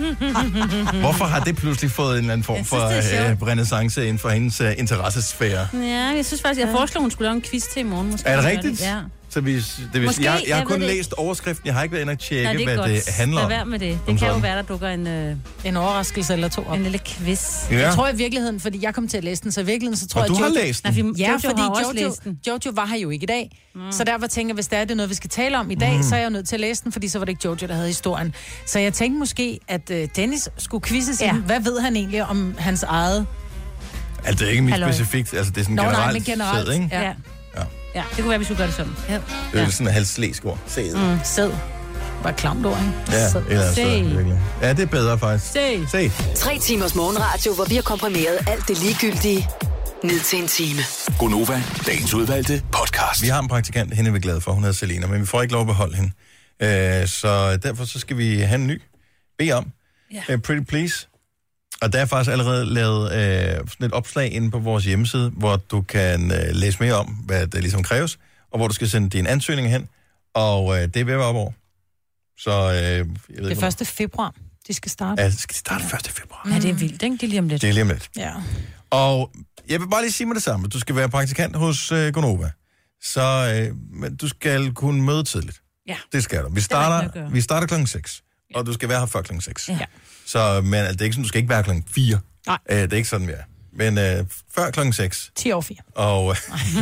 Hvorfor har det pludselig fået en eller anden form Jeg for synes, det er øh, sjovt. renaissance inden for hendes øh, interessesfære? Ja, jeg synes faktisk, jeg foreslår, hun skulle lave en quiz til i morgen. Måske. Er det rigtigt? Ja. Så vi, det vil, Måske, jeg, jeg har jeg kun ved det læst overskriften, jeg har ikke været inde og tjekke, Nej, det er hvad godt. det handler Lad om. være med det. Som Det kan jo sådan. være, der dukker en... Øh, En overraskelse eller to op. En lille quiz. Ja. Jeg tror i virkeligheden, fordi jeg kom til at læse den, så i virkeligheden, så tror Og jeg, du har Jojo... læst den? Nej, Jojo ja, har fordi også Jojo, læst den. Jojo var her jo ikke i dag. Mm. Så derfor tænker jeg, hvis det er det noget, vi skal tale om i dag, mm. så er jeg jo nødt til at læse den, fordi så var det ikke Jojo, der havde historien. Så jeg tænkte måske, at uh, Dennis skulle quizzes Ja. ja. Hvad ved han egentlig om hans eget... Altså, det er ikke mit Halløj. specifikt, altså det er sådan Nå, nej, generelt, men generelt. sæd, ikke? Ja. ja. ja, det kunne være, vi skulle gøre det sådan. Ja. Det er jo sådan en halv slæsk ord. Sæd. Mm, sæd. Bare et klamt ord, ikke? Ja, et Sæd. eller andet sted, Se. virkelig. Ja, det er bedre faktisk. Se. Se. Tre timers morgenradio, hvor vi har komprimeret alt det ligegyldige ned til en time. Gonova, dagens udvalgte podcast. Vi har en praktikant, hende er vi glade for, hun hedder Selina, men vi får ikke lov at beholde hende. Øh, så derfor så skal vi have en ny. Bed om. Ja. Uh, pretty please. Og der er faktisk allerede lavet øh, sådan et opslag inde på vores hjemmeside, hvor du kan øh, læse mere om, hvad der ligesom kræves, og hvor du skal sende din ansøgning hen. Og øh, det er ved at være op over. Så øh, jeg ved Det er ikke, første februar, de skal starte. Ja, det skal starte første februar. Ja, det er vildt, ikke? Det er lige om lidt. Det er lige om lidt. Ja. Og jeg vil bare lige sige med det samme. Du skal være praktikant hos øh, Gonova. Så øh, men du skal kunne møde tidligt. Ja. Det skal du. Vi noget at starter, gøre. vi starter klokken seks. Og du skal være her før klokken seks. Ja. Så men, altså, det er ikke sådan, du skal ikke være klokken fire. Nej. Øh, det er ikke sådan, vi er. Men øh, før klokken seks. ti år fire. Og,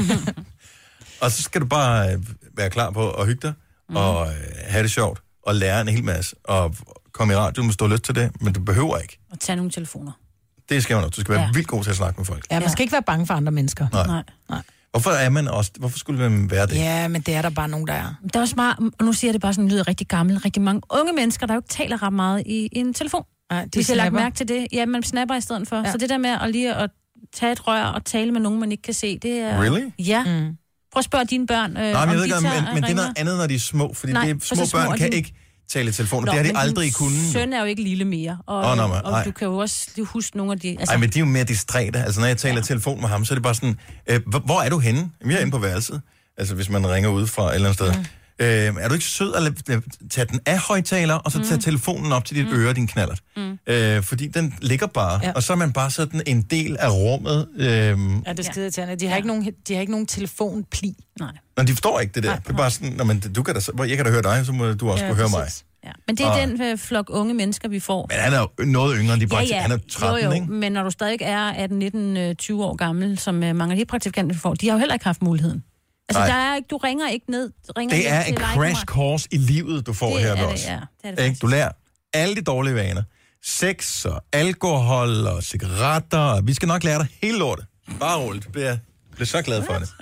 og så skal du bare øh, være klar på at hygge dig. Mm. Og øh, have det sjovt. Og lære en hel masse. Og komme i radioen, hvis du har lyst til det. Men du behøver ikke. Og tage nogle telefoner. Det skal man nok. Du skal være Ja. vildt god til at snakke med folk. Ja, man skal ikke være bange for andre mennesker. Nej. Nej. Nej. Hvorfor er man også... Hvorfor skulle man være det? Ja, men det er der bare nogen, der er. Det er også meget, og nu siger jeg det bare sådan, lyder rigtig gammel. Rigtig mange unge mennesker, der jo ikke taler ret meget i, i en telefon. Ja, de Hvis jeg har lagt snapper. mærke til det. Ja, man snapper i stedet for. Ja. Ja. Så det der med at lige at tage et rør og tale med nogen, man ikke kan se, det er... Really? Ja. Mm. Prøv at spørge dine børn, øh, Nej, men om jeg ved de ikke, om- tager men, men det er ringer. noget andet, når de er små. Fordi Nej, det, for små så små børn er kan de- ikke tale i telefon. Nå, Det har de men aldrig din kunnet. søn er jo ikke lille mere. Og, Åh, nå, men, og nej. du kan jo også lige huske nogle af de... Altså, Ej, men de er jo mere distræte. Altså, når jeg taler ja. telefon med ham, så er det bare sådan, øh, hvor, hvor er du henne? Jamen, jeg er inde på værelset. Altså, hvis man ringer ud fra et eller andet sted. Mm. Øh, er du ikke sød at lade- tage den af højtaler, og så tage Mm. telefonen op til dit Mm. øre, din knallert? Mm. Øh, fordi den ligger bare, Ja. og så er man bare sådan en del af rummet. Øh, Ja, det er skide irriterende. De har, ikke nogen, de har ikke nogen telefonpli. Nej. Når de forstår ikke det der. Nej, det er bare sådan, "Nå, men du kan da, så- jeg kan da høre dig, så må du også Ja, kunne høre mig. præcis. Ja. Men det er Og- den øh, flok unge mennesker, vi får. Men han er jo noget yngre end de Ja, praktik. ja. Han er tretten, jo, jo. ikke? Men når du stadig er atten, nitten, tyve år gammel, som øh, mange af de praktikanter vi får, de har jo heller ikke haft muligheden. Altså, Nej. der er ikke, du ringer ikke ned. Ringer Det hjem er til en legekammerat. crash course i livet, du får Det her er ved det, os. ja. Det er det Ikke? faktisk. Du lærer alle de dårlige vaner. Sex og alkohol og cigaretter. Og vi skal nok lære dig hele lortet. Bare roligt. Du bliver, bliver så glad for det.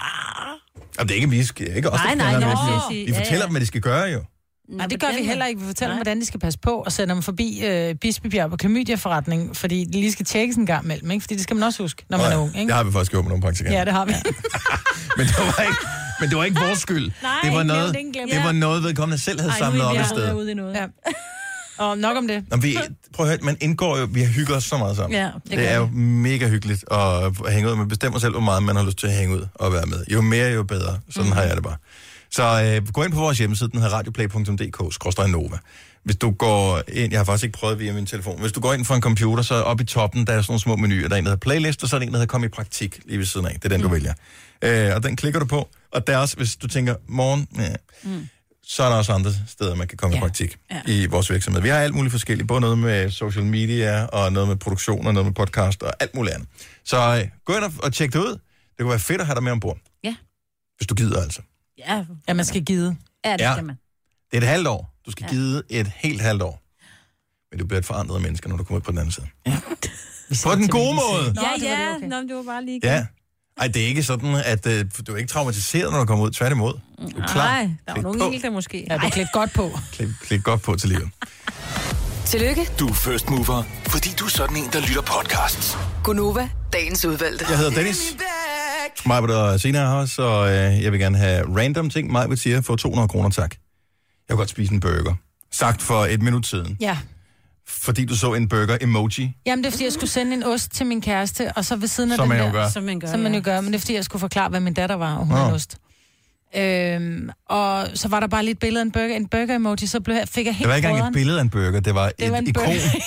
Jamen, det er ikke vi, skal ikke også Nej, nej, det. nej, Vi, det vil jeg sige. vi Ja, fortæller ja. dem, hvad de skal gøre, jo. Nej, det gør vi heller ikke. Vi fortæller dem, hvordan de skal passe på, og sender dem forbi øh, Bispebjerg på klamydia-forretning, fordi de lige skal tjekkes en gang imellem, ikke? Fordi det skal man også huske, når man Nå, er ja. ung, ikke? Det har vi faktisk gjort med nogle praktikanter. Ja, det har vi. Men det var ikke, men det var ikke vores skyld. Nej, det var ikke noget, nævnt, ingen glemt. det var noget, vedkommende selv havde samlet op i stedet. ude i noget. Ja. Og nok om det. Nå, vi, prøv at høre, man indgår jo, vi hygger os så meget sammen. Ja, det det gør er jo vi. mega hyggeligt at hænge ud. Man bestemmer selv, hvor meget man har lyst til at hænge ud og være med. Jo mere, jo bedre. Sådan mm. har jeg det bare. Så øh, gå ind på vores hjemmeside, den hedder radioplay punktum d k skråstreg nova. Hvis du går ind, jeg har faktisk ikke prøvet via min telefon, hvis du går ind for en computer, så oppe i toppen, der er sådan nogle små menuer, der er en, der hedder playlist, og så er der en, der hedder kom i praktik lige ved siden af. Det er den, du mm. vælger. Øh, og den klikker du på, og der er også, hvis du tænker, morgen, ja, mm. så er der også andre steder, man kan komme ja. i praktik ja. i vores virksomhed. Vi har alt muligt forskelligt, både noget med social media, og noget med produktion, og noget med podcast, og alt muligt andet. Så øh, gå ind og, og tjek det ud. Det kunne være fedt at have dig med ombord. Ja. Hvis du gider altså. Ja, ja man skal gide. Ja, det ja. skal man. Det er et halvt år. Du skal ja. gide et helt halvt år. Men du bliver et forandret menneske, når du kommer ud på den anden side. Ja. På den gode måde. Nå, ja, ja. Okay. Nå, det var bare lige... Ja. Ej, det er ikke sådan, at uh, du er ikke traumatiseret, når du kommer ud. Tværtimod. Du er klar. Nej, der er nogle enkelte måske. Ja, du er klædt godt på. Klædt, klædt godt på til livet. Tillykke. Du er first mover, fordi du er sådan en, der lytter podcasts. Gunova, dagens udvalgte. Jeg hedder Dennis. Majbert og Sina er her, så øh, jeg vil gerne have random ting. Majbert siger, for to hundrede kroner, tak. Jeg vil godt spise en burger. Sagt for et minut siden. Ja. Fordi du så en burger-emoji. Jamen, det er fordi, jeg skulle sende en ost til min kæreste, og så ved siden af som den man der... gør. Som man gør. Som man jo gør, men det er fordi, jeg skulle forklare, hvad min datter var, og hun oh. havde ost. Øhm, og så var der bare lige et billede af en burger, en burger-emoji, så blev jeg, fik jeg helt Det var ikke engang brøderen. et billede af en burger, det var det et var en ikon.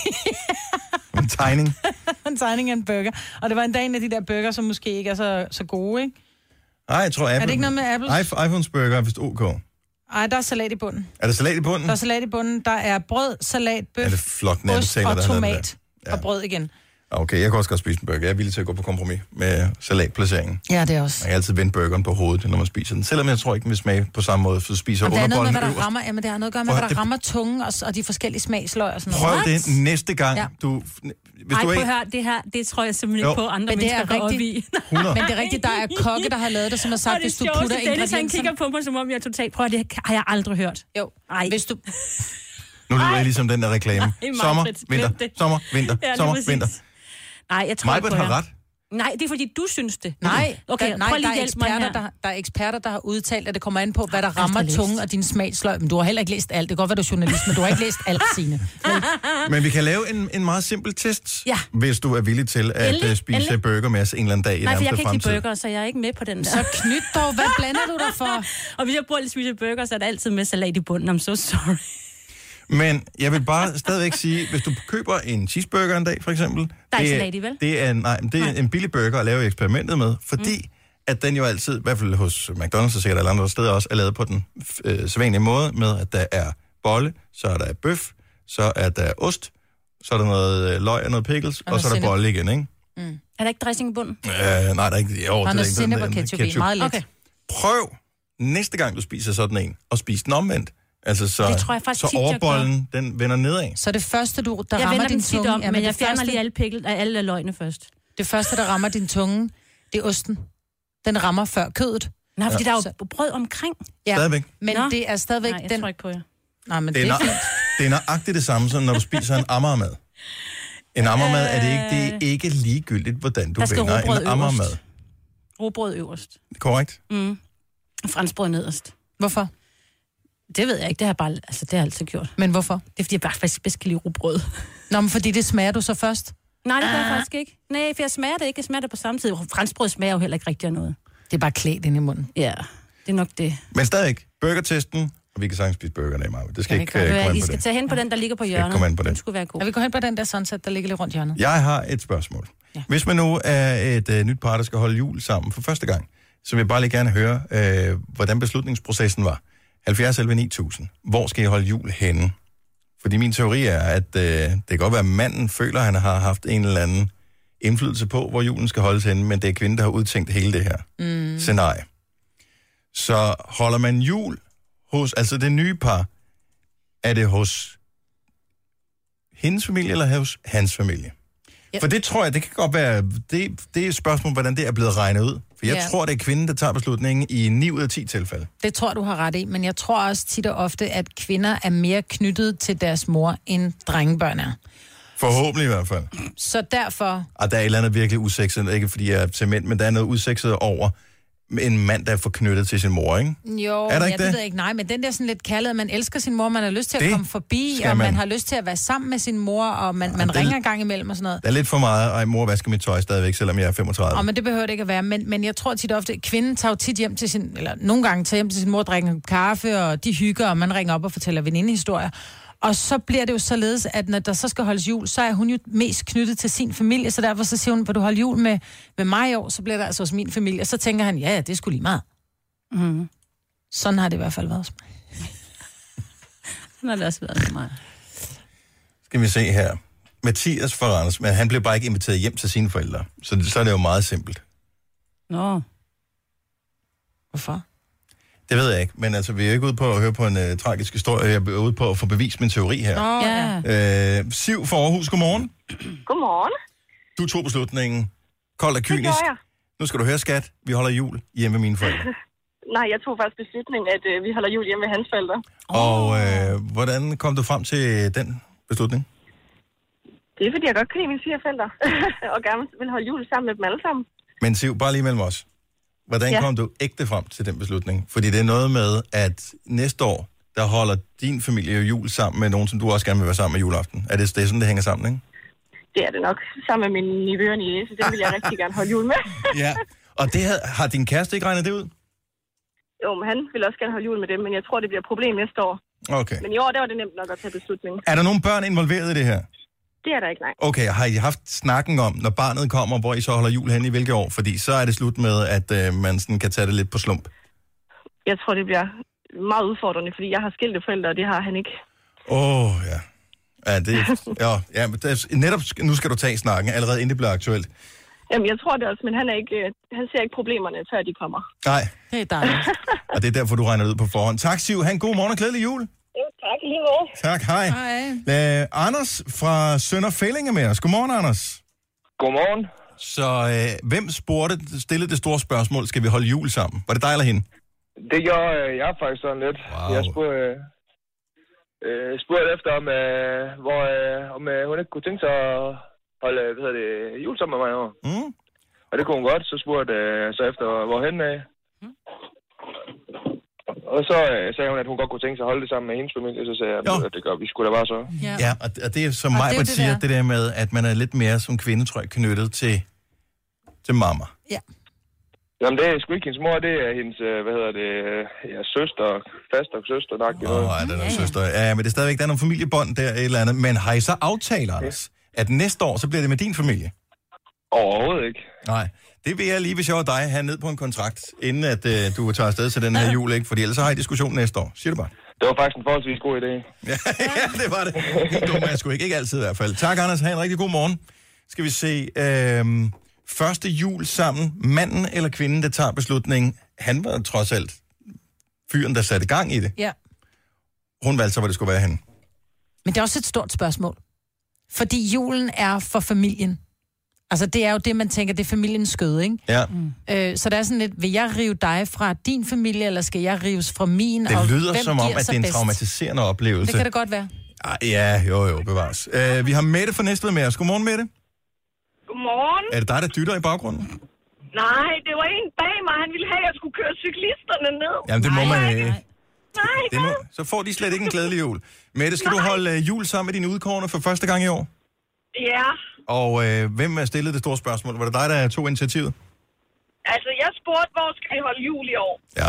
En tegning. En tegning af en burger. Og det var en dag en af de der burger, som måske ikke er så, så gode, ikke? Nej, jeg tror Apple... Er det ikke noget med Apples? iPhones burger er vist OK. Ej, der er salat i bunden. Er der salat i bunden? Der er salat i bunden. Der er brød, salat, bøf, er det flot, ost og tomat ja. og brød igen. Okay, jeg kan også godt spise en burger. Jeg er villig til at gå på kompromis med salatplaceringen. Ja, det er også. Man kan altid vende burgeren på hovedet, når man spiser den. Selvom jeg tror ikke, den vil smage på samme måde, for du spiser underbollen øverst. Det er noget med, hvad der rammer, jamen, det har noget at gøre med, hvad der det... rammer tungen og, og de forskellige smagsløg og sådan noget. Prøv What? det næste gang, ja. du... Hvis Ej, du prøv at høre, det her, det tror jeg simpelthen ikke på, andre men mennesker går op i. Men det er rigtigt, der er kokke, der har lavet det, som har sagt, hvis du putter ingredienser... Dennis, han kigger på mig, som om jeg er totalt... Prøv, det har jeg aldrig hørt. Jo, Ej. hvis du... Nu lyder jeg ligesom den der reklame. Ej, sommer, vinter, sommer, vinter, ja, sommer, vinter. Nej, jeg tror Majbert ikke på har ret. Nej, det er fordi, du synes det. Nej, okay, der, nej prøv lige der, er eksperter, der, der er eksperter, der har udtalt, at det kommer an på, hvad der rammer tungen og din smagsløg. Men du har heller ikke læst alt. Det kan godt være, du er journalist, men du har ikke læst alt, Signe. Men vi kan lave en, en meget simpel test, ja. hvis du er villig til at endelig, spise endelig. burger med os en eller anden dag i Nej, for jeg kan fremtid. ikke lide burger, så jeg er ikke med på den der. Så knyt dog, hvad blander du dig for? Og hvis jeg bor lidt spise burger, så er det altid med salat i bunden. I'm so sorry. Men jeg vil bare stadigvæk sige, hvis du køber en cheeseburger en dag, for eksempel... Der er ikke salat i, vel? Det er, nej, det er nej. en billig burger at lave eksperimentet med, fordi mm. at den jo altid, i hvert fald hos McDonald's og sikkert alle andre steder også, er lavet på den øh, sædvanlige måde med, at der er bolle, så er der bøf, så er der ost, så er der noget løg og noget pickles, og, og så er der bolle igen, ikke? Mm. Er der ikke dressing i bunden? Øh, nej, der er ikke... Jo, der er noget sennep og ketchup i, meget lidt. Okay. Prøv næste gang, du spiser sådan en, og spis den omvendt. Altså, så, det tror jeg faktisk så tit, overbollen, den vender nedad. Så det første, du, der jeg rammer din tunge... tunge... Om, ja, men, men jeg fjerner første, lige alle, pikkel, alle løgene først. Det første, der rammer din tunge, det er osten. Den rammer før kødet. Nej, fordi ja. der er jo brød omkring. Ja, stadigvæk. Men Nå. det er stadigvæk... Nej, jeg den... tror ikke på jer. Nej, men det, det er, er det er nøjagtigt det samme, som når du spiser en ammermad. En ammermad er det ikke, det er ikke ligegyldigt, hvordan du vender en ammermad. Rugbrød øverst. Korrekt. Mm. Franskbrød nederst. Hvorfor? Det ved jeg ikke, det har, bare, altså, det har jeg altid gjort. Men hvorfor? Det er, fordi jeg bare faktisk bedst kan lide rugbrød. Nå, men fordi det smager du så først? Nej, det gør jeg faktisk ikke. Nej, for jeg smager det ikke. Jeg smager det på samme tid. Franskbrød smager jo heller ikke rigtig af noget. Det er bare klædt ind i munden. Ja, det er nok det. Men stadig burgertesten, og vi kan sagtens spise burgerne i meget. Det skal ja, ikke uh, komme an på I skal tage hen på den, der ligger på hjørnet. Komme på den. Den skulle være god. Ja, vi går hen på den der sunset, der ligger lidt rundt hjørnet. Jeg har et spørgsmål. Ja. Hvis man nu er et uh, nyt par, der skal holde jul sammen for første gang, så vil jeg bare lige gerne høre, uh, hvordan beslutningsprocessen var. halvfjerds elleve ni tusind. Hvor skal I holde jul henne? Fordi min teori er, at uh, det kan godt være, at manden føler, at han har haft en eller anden indflydelse på, hvor julen skal holdes henne, men det er kvinden, der har udtænkt hele det her mm. scenarie. Så holder man jul hos, altså det nye par, er det hos hendes familie eller hos hans familie? Ja. For det tror jeg, det kan godt være, det, det er et spørgsmål, hvordan det er blevet regnet ud. For jeg ja. tror, det er kvinden, der tager beslutningen i ni ud af ti tilfælde. Det tror du har ret i, men jeg tror også tit og ofte, at kvinder er mere knyttet til deres mor, end drengebørn er. Forhåbentlig i hvert fald. Så derfor... Og der er et eller andet virkelig usekset, ikke fordi jeg er til mænd, men der er noget usekset over en mand, der er forknyttet til sin mor, ikke? Jo, er der ja, ikke det det? ved jeg ikke. Nej, men den der sådan lidt kaldet, man elsker sin mor, man har lyst til at Det komme forbi, skal og man. man har lyst til at være sammen med sin mor, og man, man det er ringer lidt- en gang imellem og sådan noget. Der er lidt for meget, ej, mor vasker mit tøj stadigvæk, selvom jeg er femogtredive. Og men det behøver det ikke at være, men, men jeg tror tit ofte, kvinden tager jo tit hjem til sin, eller nogle gange tager hjem til sin mor, drikker en kaffe, og de hygger, og man ringer op og fortæller venindehistorier. Og så bliver det jo således, at når der så skal holdes jul, så er hun jo mest knyttet til sin familie, så derfor så siger hun, vil du holde jul med, med mig i år, så bliver det altså hos min familie. Så tænker han, ja, ja, det er sgu lige meget. Mm. Sådan har det i hvert fald været hos mig. Sådan har det også været hos mig. Skal vi se her. Mathias fra Randers, men han blev bare ikke inviteret hjem til sine forældre. Så, så er det jo meget simpelt. Nå. Hvorfor? Det ved jeg ikke, men altså, vi er ikke ude på at høre på en uh, tragisk historie. Jeg er ude på at få bevist min teori her. Nå, ja. Øh, Siv fra Aarhus, godmorgen. Godmorgen. Du tog beslutningen. Kold og kynisk. Det gjorde jeg. Nu skal du høre, skat. Vi holder jul hjemme med mine forældre. Nej, jeg tog faktisk beslutningen, at øh, vi holder jul hjemme med hans forældre. Og øh, hvordan kom du frem til den beslutning? Det er, fordi jeg godt kan lide mine fire forældre, og gerne vil holde jul sammen med dem alle sammen. Men Siv, bare lige mellem os. Hvordan Ja. kom du ægte frem til den beslutning? Fordi det er noget med, at næste år, der holder din familie jul sammen med nogen, som du også gerne vil være sammen med juleaften. Er det, det er sådan, det hænger sammen, ikke? Det er det nok, sammen med min nivø og niece, det vil jeg rigtig gerne holde jul med. Ja. Og det havde, har din kæreste ikke regnet det ud? Jo, men han vil også gerne holde jul med dem, men jeg tror, det bliver et problem næste år. Okay. Men i år, der var det nemt nok at tage beslutningen. Er der nogle børn involveret i det her? Det er der ikke, nej. Okay, har I haft snakken om, når barnet kommer, hvor I så holder jul hen i hvilke år? Fordi så er det slut med, at øh, man sådan kan tage det lidt på slump. Jeg tror, det bliver meget udfordrende, fordi jeg har skilte forældre, og det har han ikke. Åh, oh, ja. Ja, det, ja, ja men det, er- netop sk- nu skal du tage snakken, allerede inden det bliver aktuelt. Jamen, jeg tror det også, men han, er ikke, øh, han ser ikke problemerne, før de kommer. Nej, Det er dejligt. og det er derfor, du regner det ud på forhånd. Tak, Siv. Ha' en god morgen og glædelig jul. Jo, tak lige måde. Tak, hej. Hej. Øh, Anders fra Sønder Fælling er med os. Godmorgen, Anders. Godmorgen. Så øh, hvem spurgte, stillede det store spørgsmål, skal vi holde jul sammen? Var det dig eller hende? Det gjorde øh, jeg faktisk sådan lidt. Wow. Jeg spurgte, øh, øh, spurgte efter, om, øh, hvor, øh, om øh, hun ikke kunne tænke sig at holde hvad hedder det, jul sammen med mig i år. Mm. Og det kunne hun godt. Så spurgte jeg øh, så efter, hvorhen af. Mm. Og så øh, sagde hun, at hun godt kunne tænke sig at holde det sammen med hendes familie. Så sagde jeg, at det gør vi sgu da bare så. Ja, ja og, og det er som Og mig, det er jo det det siger, der. det der med, at man er lidt mere som kvinde, tror jeg, knyttet til, til mamma. Ja. Jamen, det er sgu ikke hendes mor, det er hendes, øh, hvad hedder det, øh, ja, søster, faster søster, nok. Åh, oh, er der noget søster? Ja, men det er stadigvæk, der er nogle familiebånd der, et eller andet. Men har I så aftalt, Anders, at næste år, så bliver det med din familie? Overhovedet ikke. Nej, det vil jeg lige, hvis jeg var dig, have ned på en kontrakt, inden at øh, du tager afsted til den her jul, ikke? Fordi ellers så har I diskussion næste år. Siger du bare. Det var faktisk en forholdsvis god idé. Ja, ja, det var det. Helt dumt, jeg skulle ikke. Ikke altid i hvert fald. Tak, Anders. Ha' en rigtig god morgen. Skal vi se. Øh, første jul sammen. Manden eller kvinden, der tager beslutningen. Han var trods alt fyren, der satte gang i det. Ja. Hun valgte så, hvor det skulle være henne. Men det er også et stort spørgsmål. Fordi julen er for familien. Altså, det er jo det, man tænker, det er familiens skød, ikke? Ja. Mm. Øh, så der er sådan lidt, vil jeg rive dig fra din familie, eller skal jeg rives fra min? Det og lyder hvem som om, giver at sig det er en bedst? traumatiserende oplevelse. Det kan det godt være. Ej, ja, jo, jo, bevares. Uh, vi har Mette fra Næstved med os. Godmorgen, Mette. Godmorgen. Er det dig, der dytter i baggrunden? Nej, det var en bag mig. Han ville have, at jeg skulle køre cyklisterne ned. Jamen, det må man ikke. Nej, Det må, så får de slet ikke en glædelig jul. Mette, skal Nej. du holde uh, jul sammen med dine udkårne for første gang i år? Ja, Og øh, hvem er stillet det store spørgsmål? Var det dig, der tog initiativet? altså jeg spurgte, hvor skal I holde jul i år? Ja.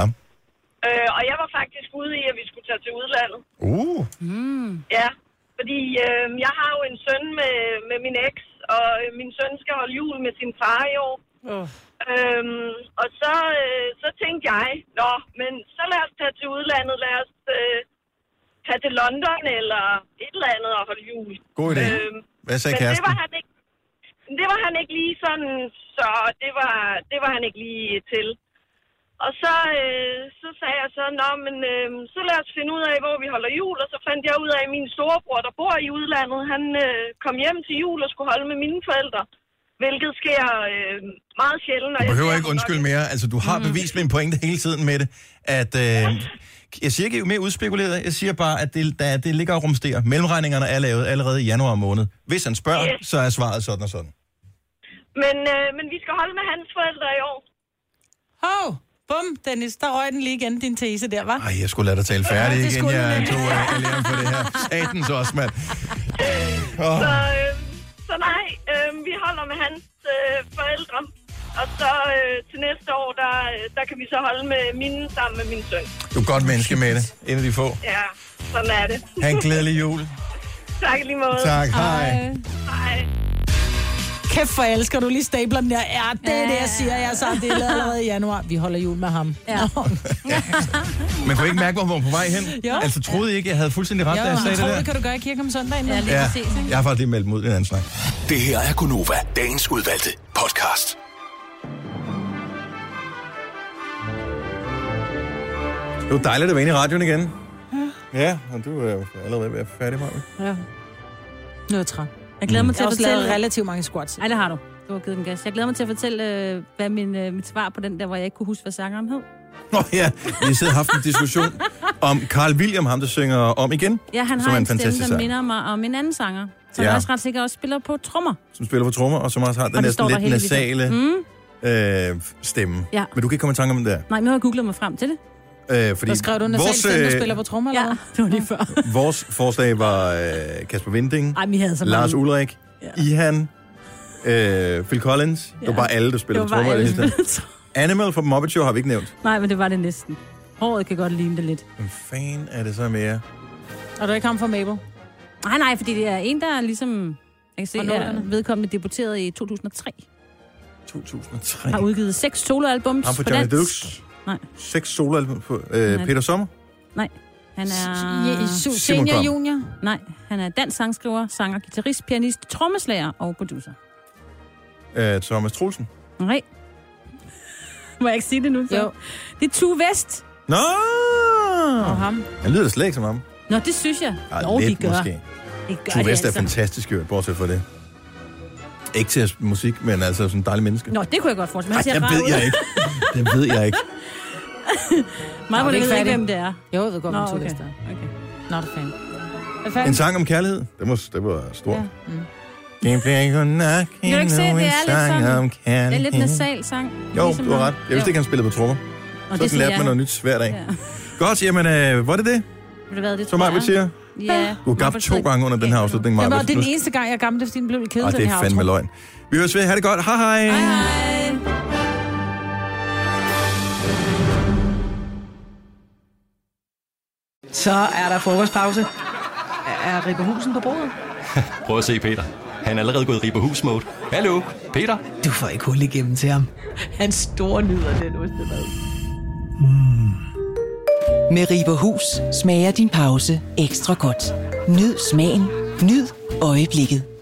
Øh, og jeg var faktisk ude i, at vi skulle tage til udlandet. Uh. Mm. Ja, fordi øh, jeg har jo en søn med, med min eks, og øh, min søn skal holde jul med sin far i år. Oh. Øhm, og så, øh, så tænkte jeg, nå, men så lad os tage til udlandet, lad os øh, tage til London eller et eller andet og holde jul. God idé. Øhm, Hvad sagde men det kæresten? var han ikke, det var han ikke lige sådan, så det var, det var han ikke lige til. Og så, øh, så sagde jeg så, nå, men øh, så lad os finde ud af, hvor vi holder jul. Og så fandt jeg ud af, at min storebror, der bor i udlandet, han øh, kom hjem til jul og skulle holde med mine forældre. Hvilket sker øh, meget sjældent. Du behøver ikke undskylde mere. Altså, du har bevist min pointe hele tiden med det. At, øh, jeg siger ikke mere udspekuleret. Jeg siger bare, at det, der, det ligger og rumsterer. Mellemregningerne er lavet allerede i januar måned. Hvis han spørger, yes. så er svaret sådan og sådan. Men, øh, men vi skal holde med hans forældre i år. Hov! Bum, Dennis, der røg den lige igen, din tese der, var. Ej, jeg skulle lade dig tale færdig Ja, det igen. skulle Jeg du tog uh, alarm for det her. Satans også, mand. Oh. Så, øh, så nej, øh, vi holder med hans øh, forældre. Og så øh, til næste år, der, der kan vi så holde med mine sammen med min søn. Du er et godt menneske med det. En af de få. Ja, sådan er det. Ha' en glædelig jul. Tak i lige måde. Tak, hej. Hej. Kæft, for jeg elsker du lige stabler den der. Ja, det er det, jeg siger. Jeg har sagt det allerede i januar. Vi holder jul med ham. Ja. Man kunne ikke mærke, hvor man var på vej hen. Jo. Altså, troede I ikke, jeg havde fuldstændig ret, Jo, da jeg sagde tror, det der? det kan du gøre i kirke om søndagen. Ja, Ja, jeg har faktisk lige meldt mig ud i en anden snak. Det her er Gunova, dagens udvalgte podcast. Det var dejligt at være inde i radioen igen. Ja, ja og du er allerede ved at være færdig, Maja. Ja. Nu er jeg træt. Jeg glæder mig Mm. til Jeg at har også lavet fortælle... relativt mange squats. Nej, det har du. Du har givet den gas. Jeg glæder mig til at fortælle, øh, hvad min, øh, mit svar på den der, hvor jeg ikke kunne huske, hvad sangeren hed. Nå ja, vi har siddet og haft en diskussion om Carl William, ham der synger Om Igen. Ja, han som har er en stemme, fantastisk der sang, minder mig om en anden sanger, som Ja. ja. også ret sikkert også spiller på trommer. som spiller på trommer, og som også har den det næsten står der lidt heldigvis. nasale Mm. øh, stemme. Ja. Men du kan ikke komme i tanke om den der. Nej, nu har jeg googlet mig frem til det. Øh, fordi Der skrev du nasal vores, stemme, der øh, spiller på trommer, eller Ja, hvad? det var lige før. vores forslag var øh, Kasper Winding, Ej, vi havde så Lars mange. Ulrik, ja. Ihan, øh, Phil Collins. Ja. Det var bare alle, der spillede Det på var trommer. bare i alle, det hele taget. Animal fra Muppet Show har vi ikke nævnt. Nej, men det var det næsten. Håret kan godt ligne det lidt. Hvem fanden er det så mere? Og du ikke ham fra Mabel? Nej, nej, fordi det er en, der er ligesom... Jeg kan se, Fra at nullerne. vedkommende debuterede i to tusind og tre. to tusind og tre. Har udgivet seks soloalbums Ham på på Johnny dansk. Deluxe. Nej. Seks soloalbum på øh, Nej. Peter Sommer. Nej, han er... Su- Simon Senior Kvam. junior? Nej, han er dansk sangskriver, sanger, guitarist, pianist, trommeslager og producer. Øh, Thomas Troelsen. Nej. Må jeg ikke sige det nu? Så? Jo. Det er Tue Vest. Nå! Og ham. Han lyder da slet ikke som ham. Nå, det synes jeg. Ej, Nå, lidt de gør. måske. De gør Tue det Vest er altså. fantastisk, hørt, bortset fra det. Ikke til musik, men altså sådan en dejlig menneske. Nå, det kunne jeg godt forestille mig. Ej, Han det ser rar ved ud. jeg ikke. Det ved jeg ikke. Mig Nå, må det er det ikke ved ikke, færdigt. hvem det er. Jo, jeg ved godt, Nå, hvem Tue okay. Vest er. okay. Not a fan. Er En færdig? sang om kærlighed. Det var, det var stort. Ja. Mm. Kan Kan du ikke se, det er lidt sådan... Det er lidt nasal sang. Jo, Ligesom du har ham. ret. Jeg vidste ikke, han spillede på trommer. Og Så det sådan lærte siger man jeg. noget nyt hver dag. Ja. Godt, jamen, øh, hvor er det det? Ved du hvad, det Så tror mig jeg. vil sige. Ja. Du har gabt to gange under den her afslutning, Jamen, Maja. og det er den eneste gang, jeg er gammel, det er, fordi den blev lidt kedelig, Ej, den det her er fandme outro. løgn. Vi høres ved. Ha' det godt. Hej hej. Hej, hej. Så er der frokostpause. Er Ripper Husen på bordet? Prøv at se, Peter. Han er allerede gået i Ripper-hus-mode. Hallo, Peter? Du får ikke hul igennem til ham. Han står nyder den ostemad. Med Ripper Hus smager din pause ekstra godt. Nyd smagen. Nyd øjeblikket.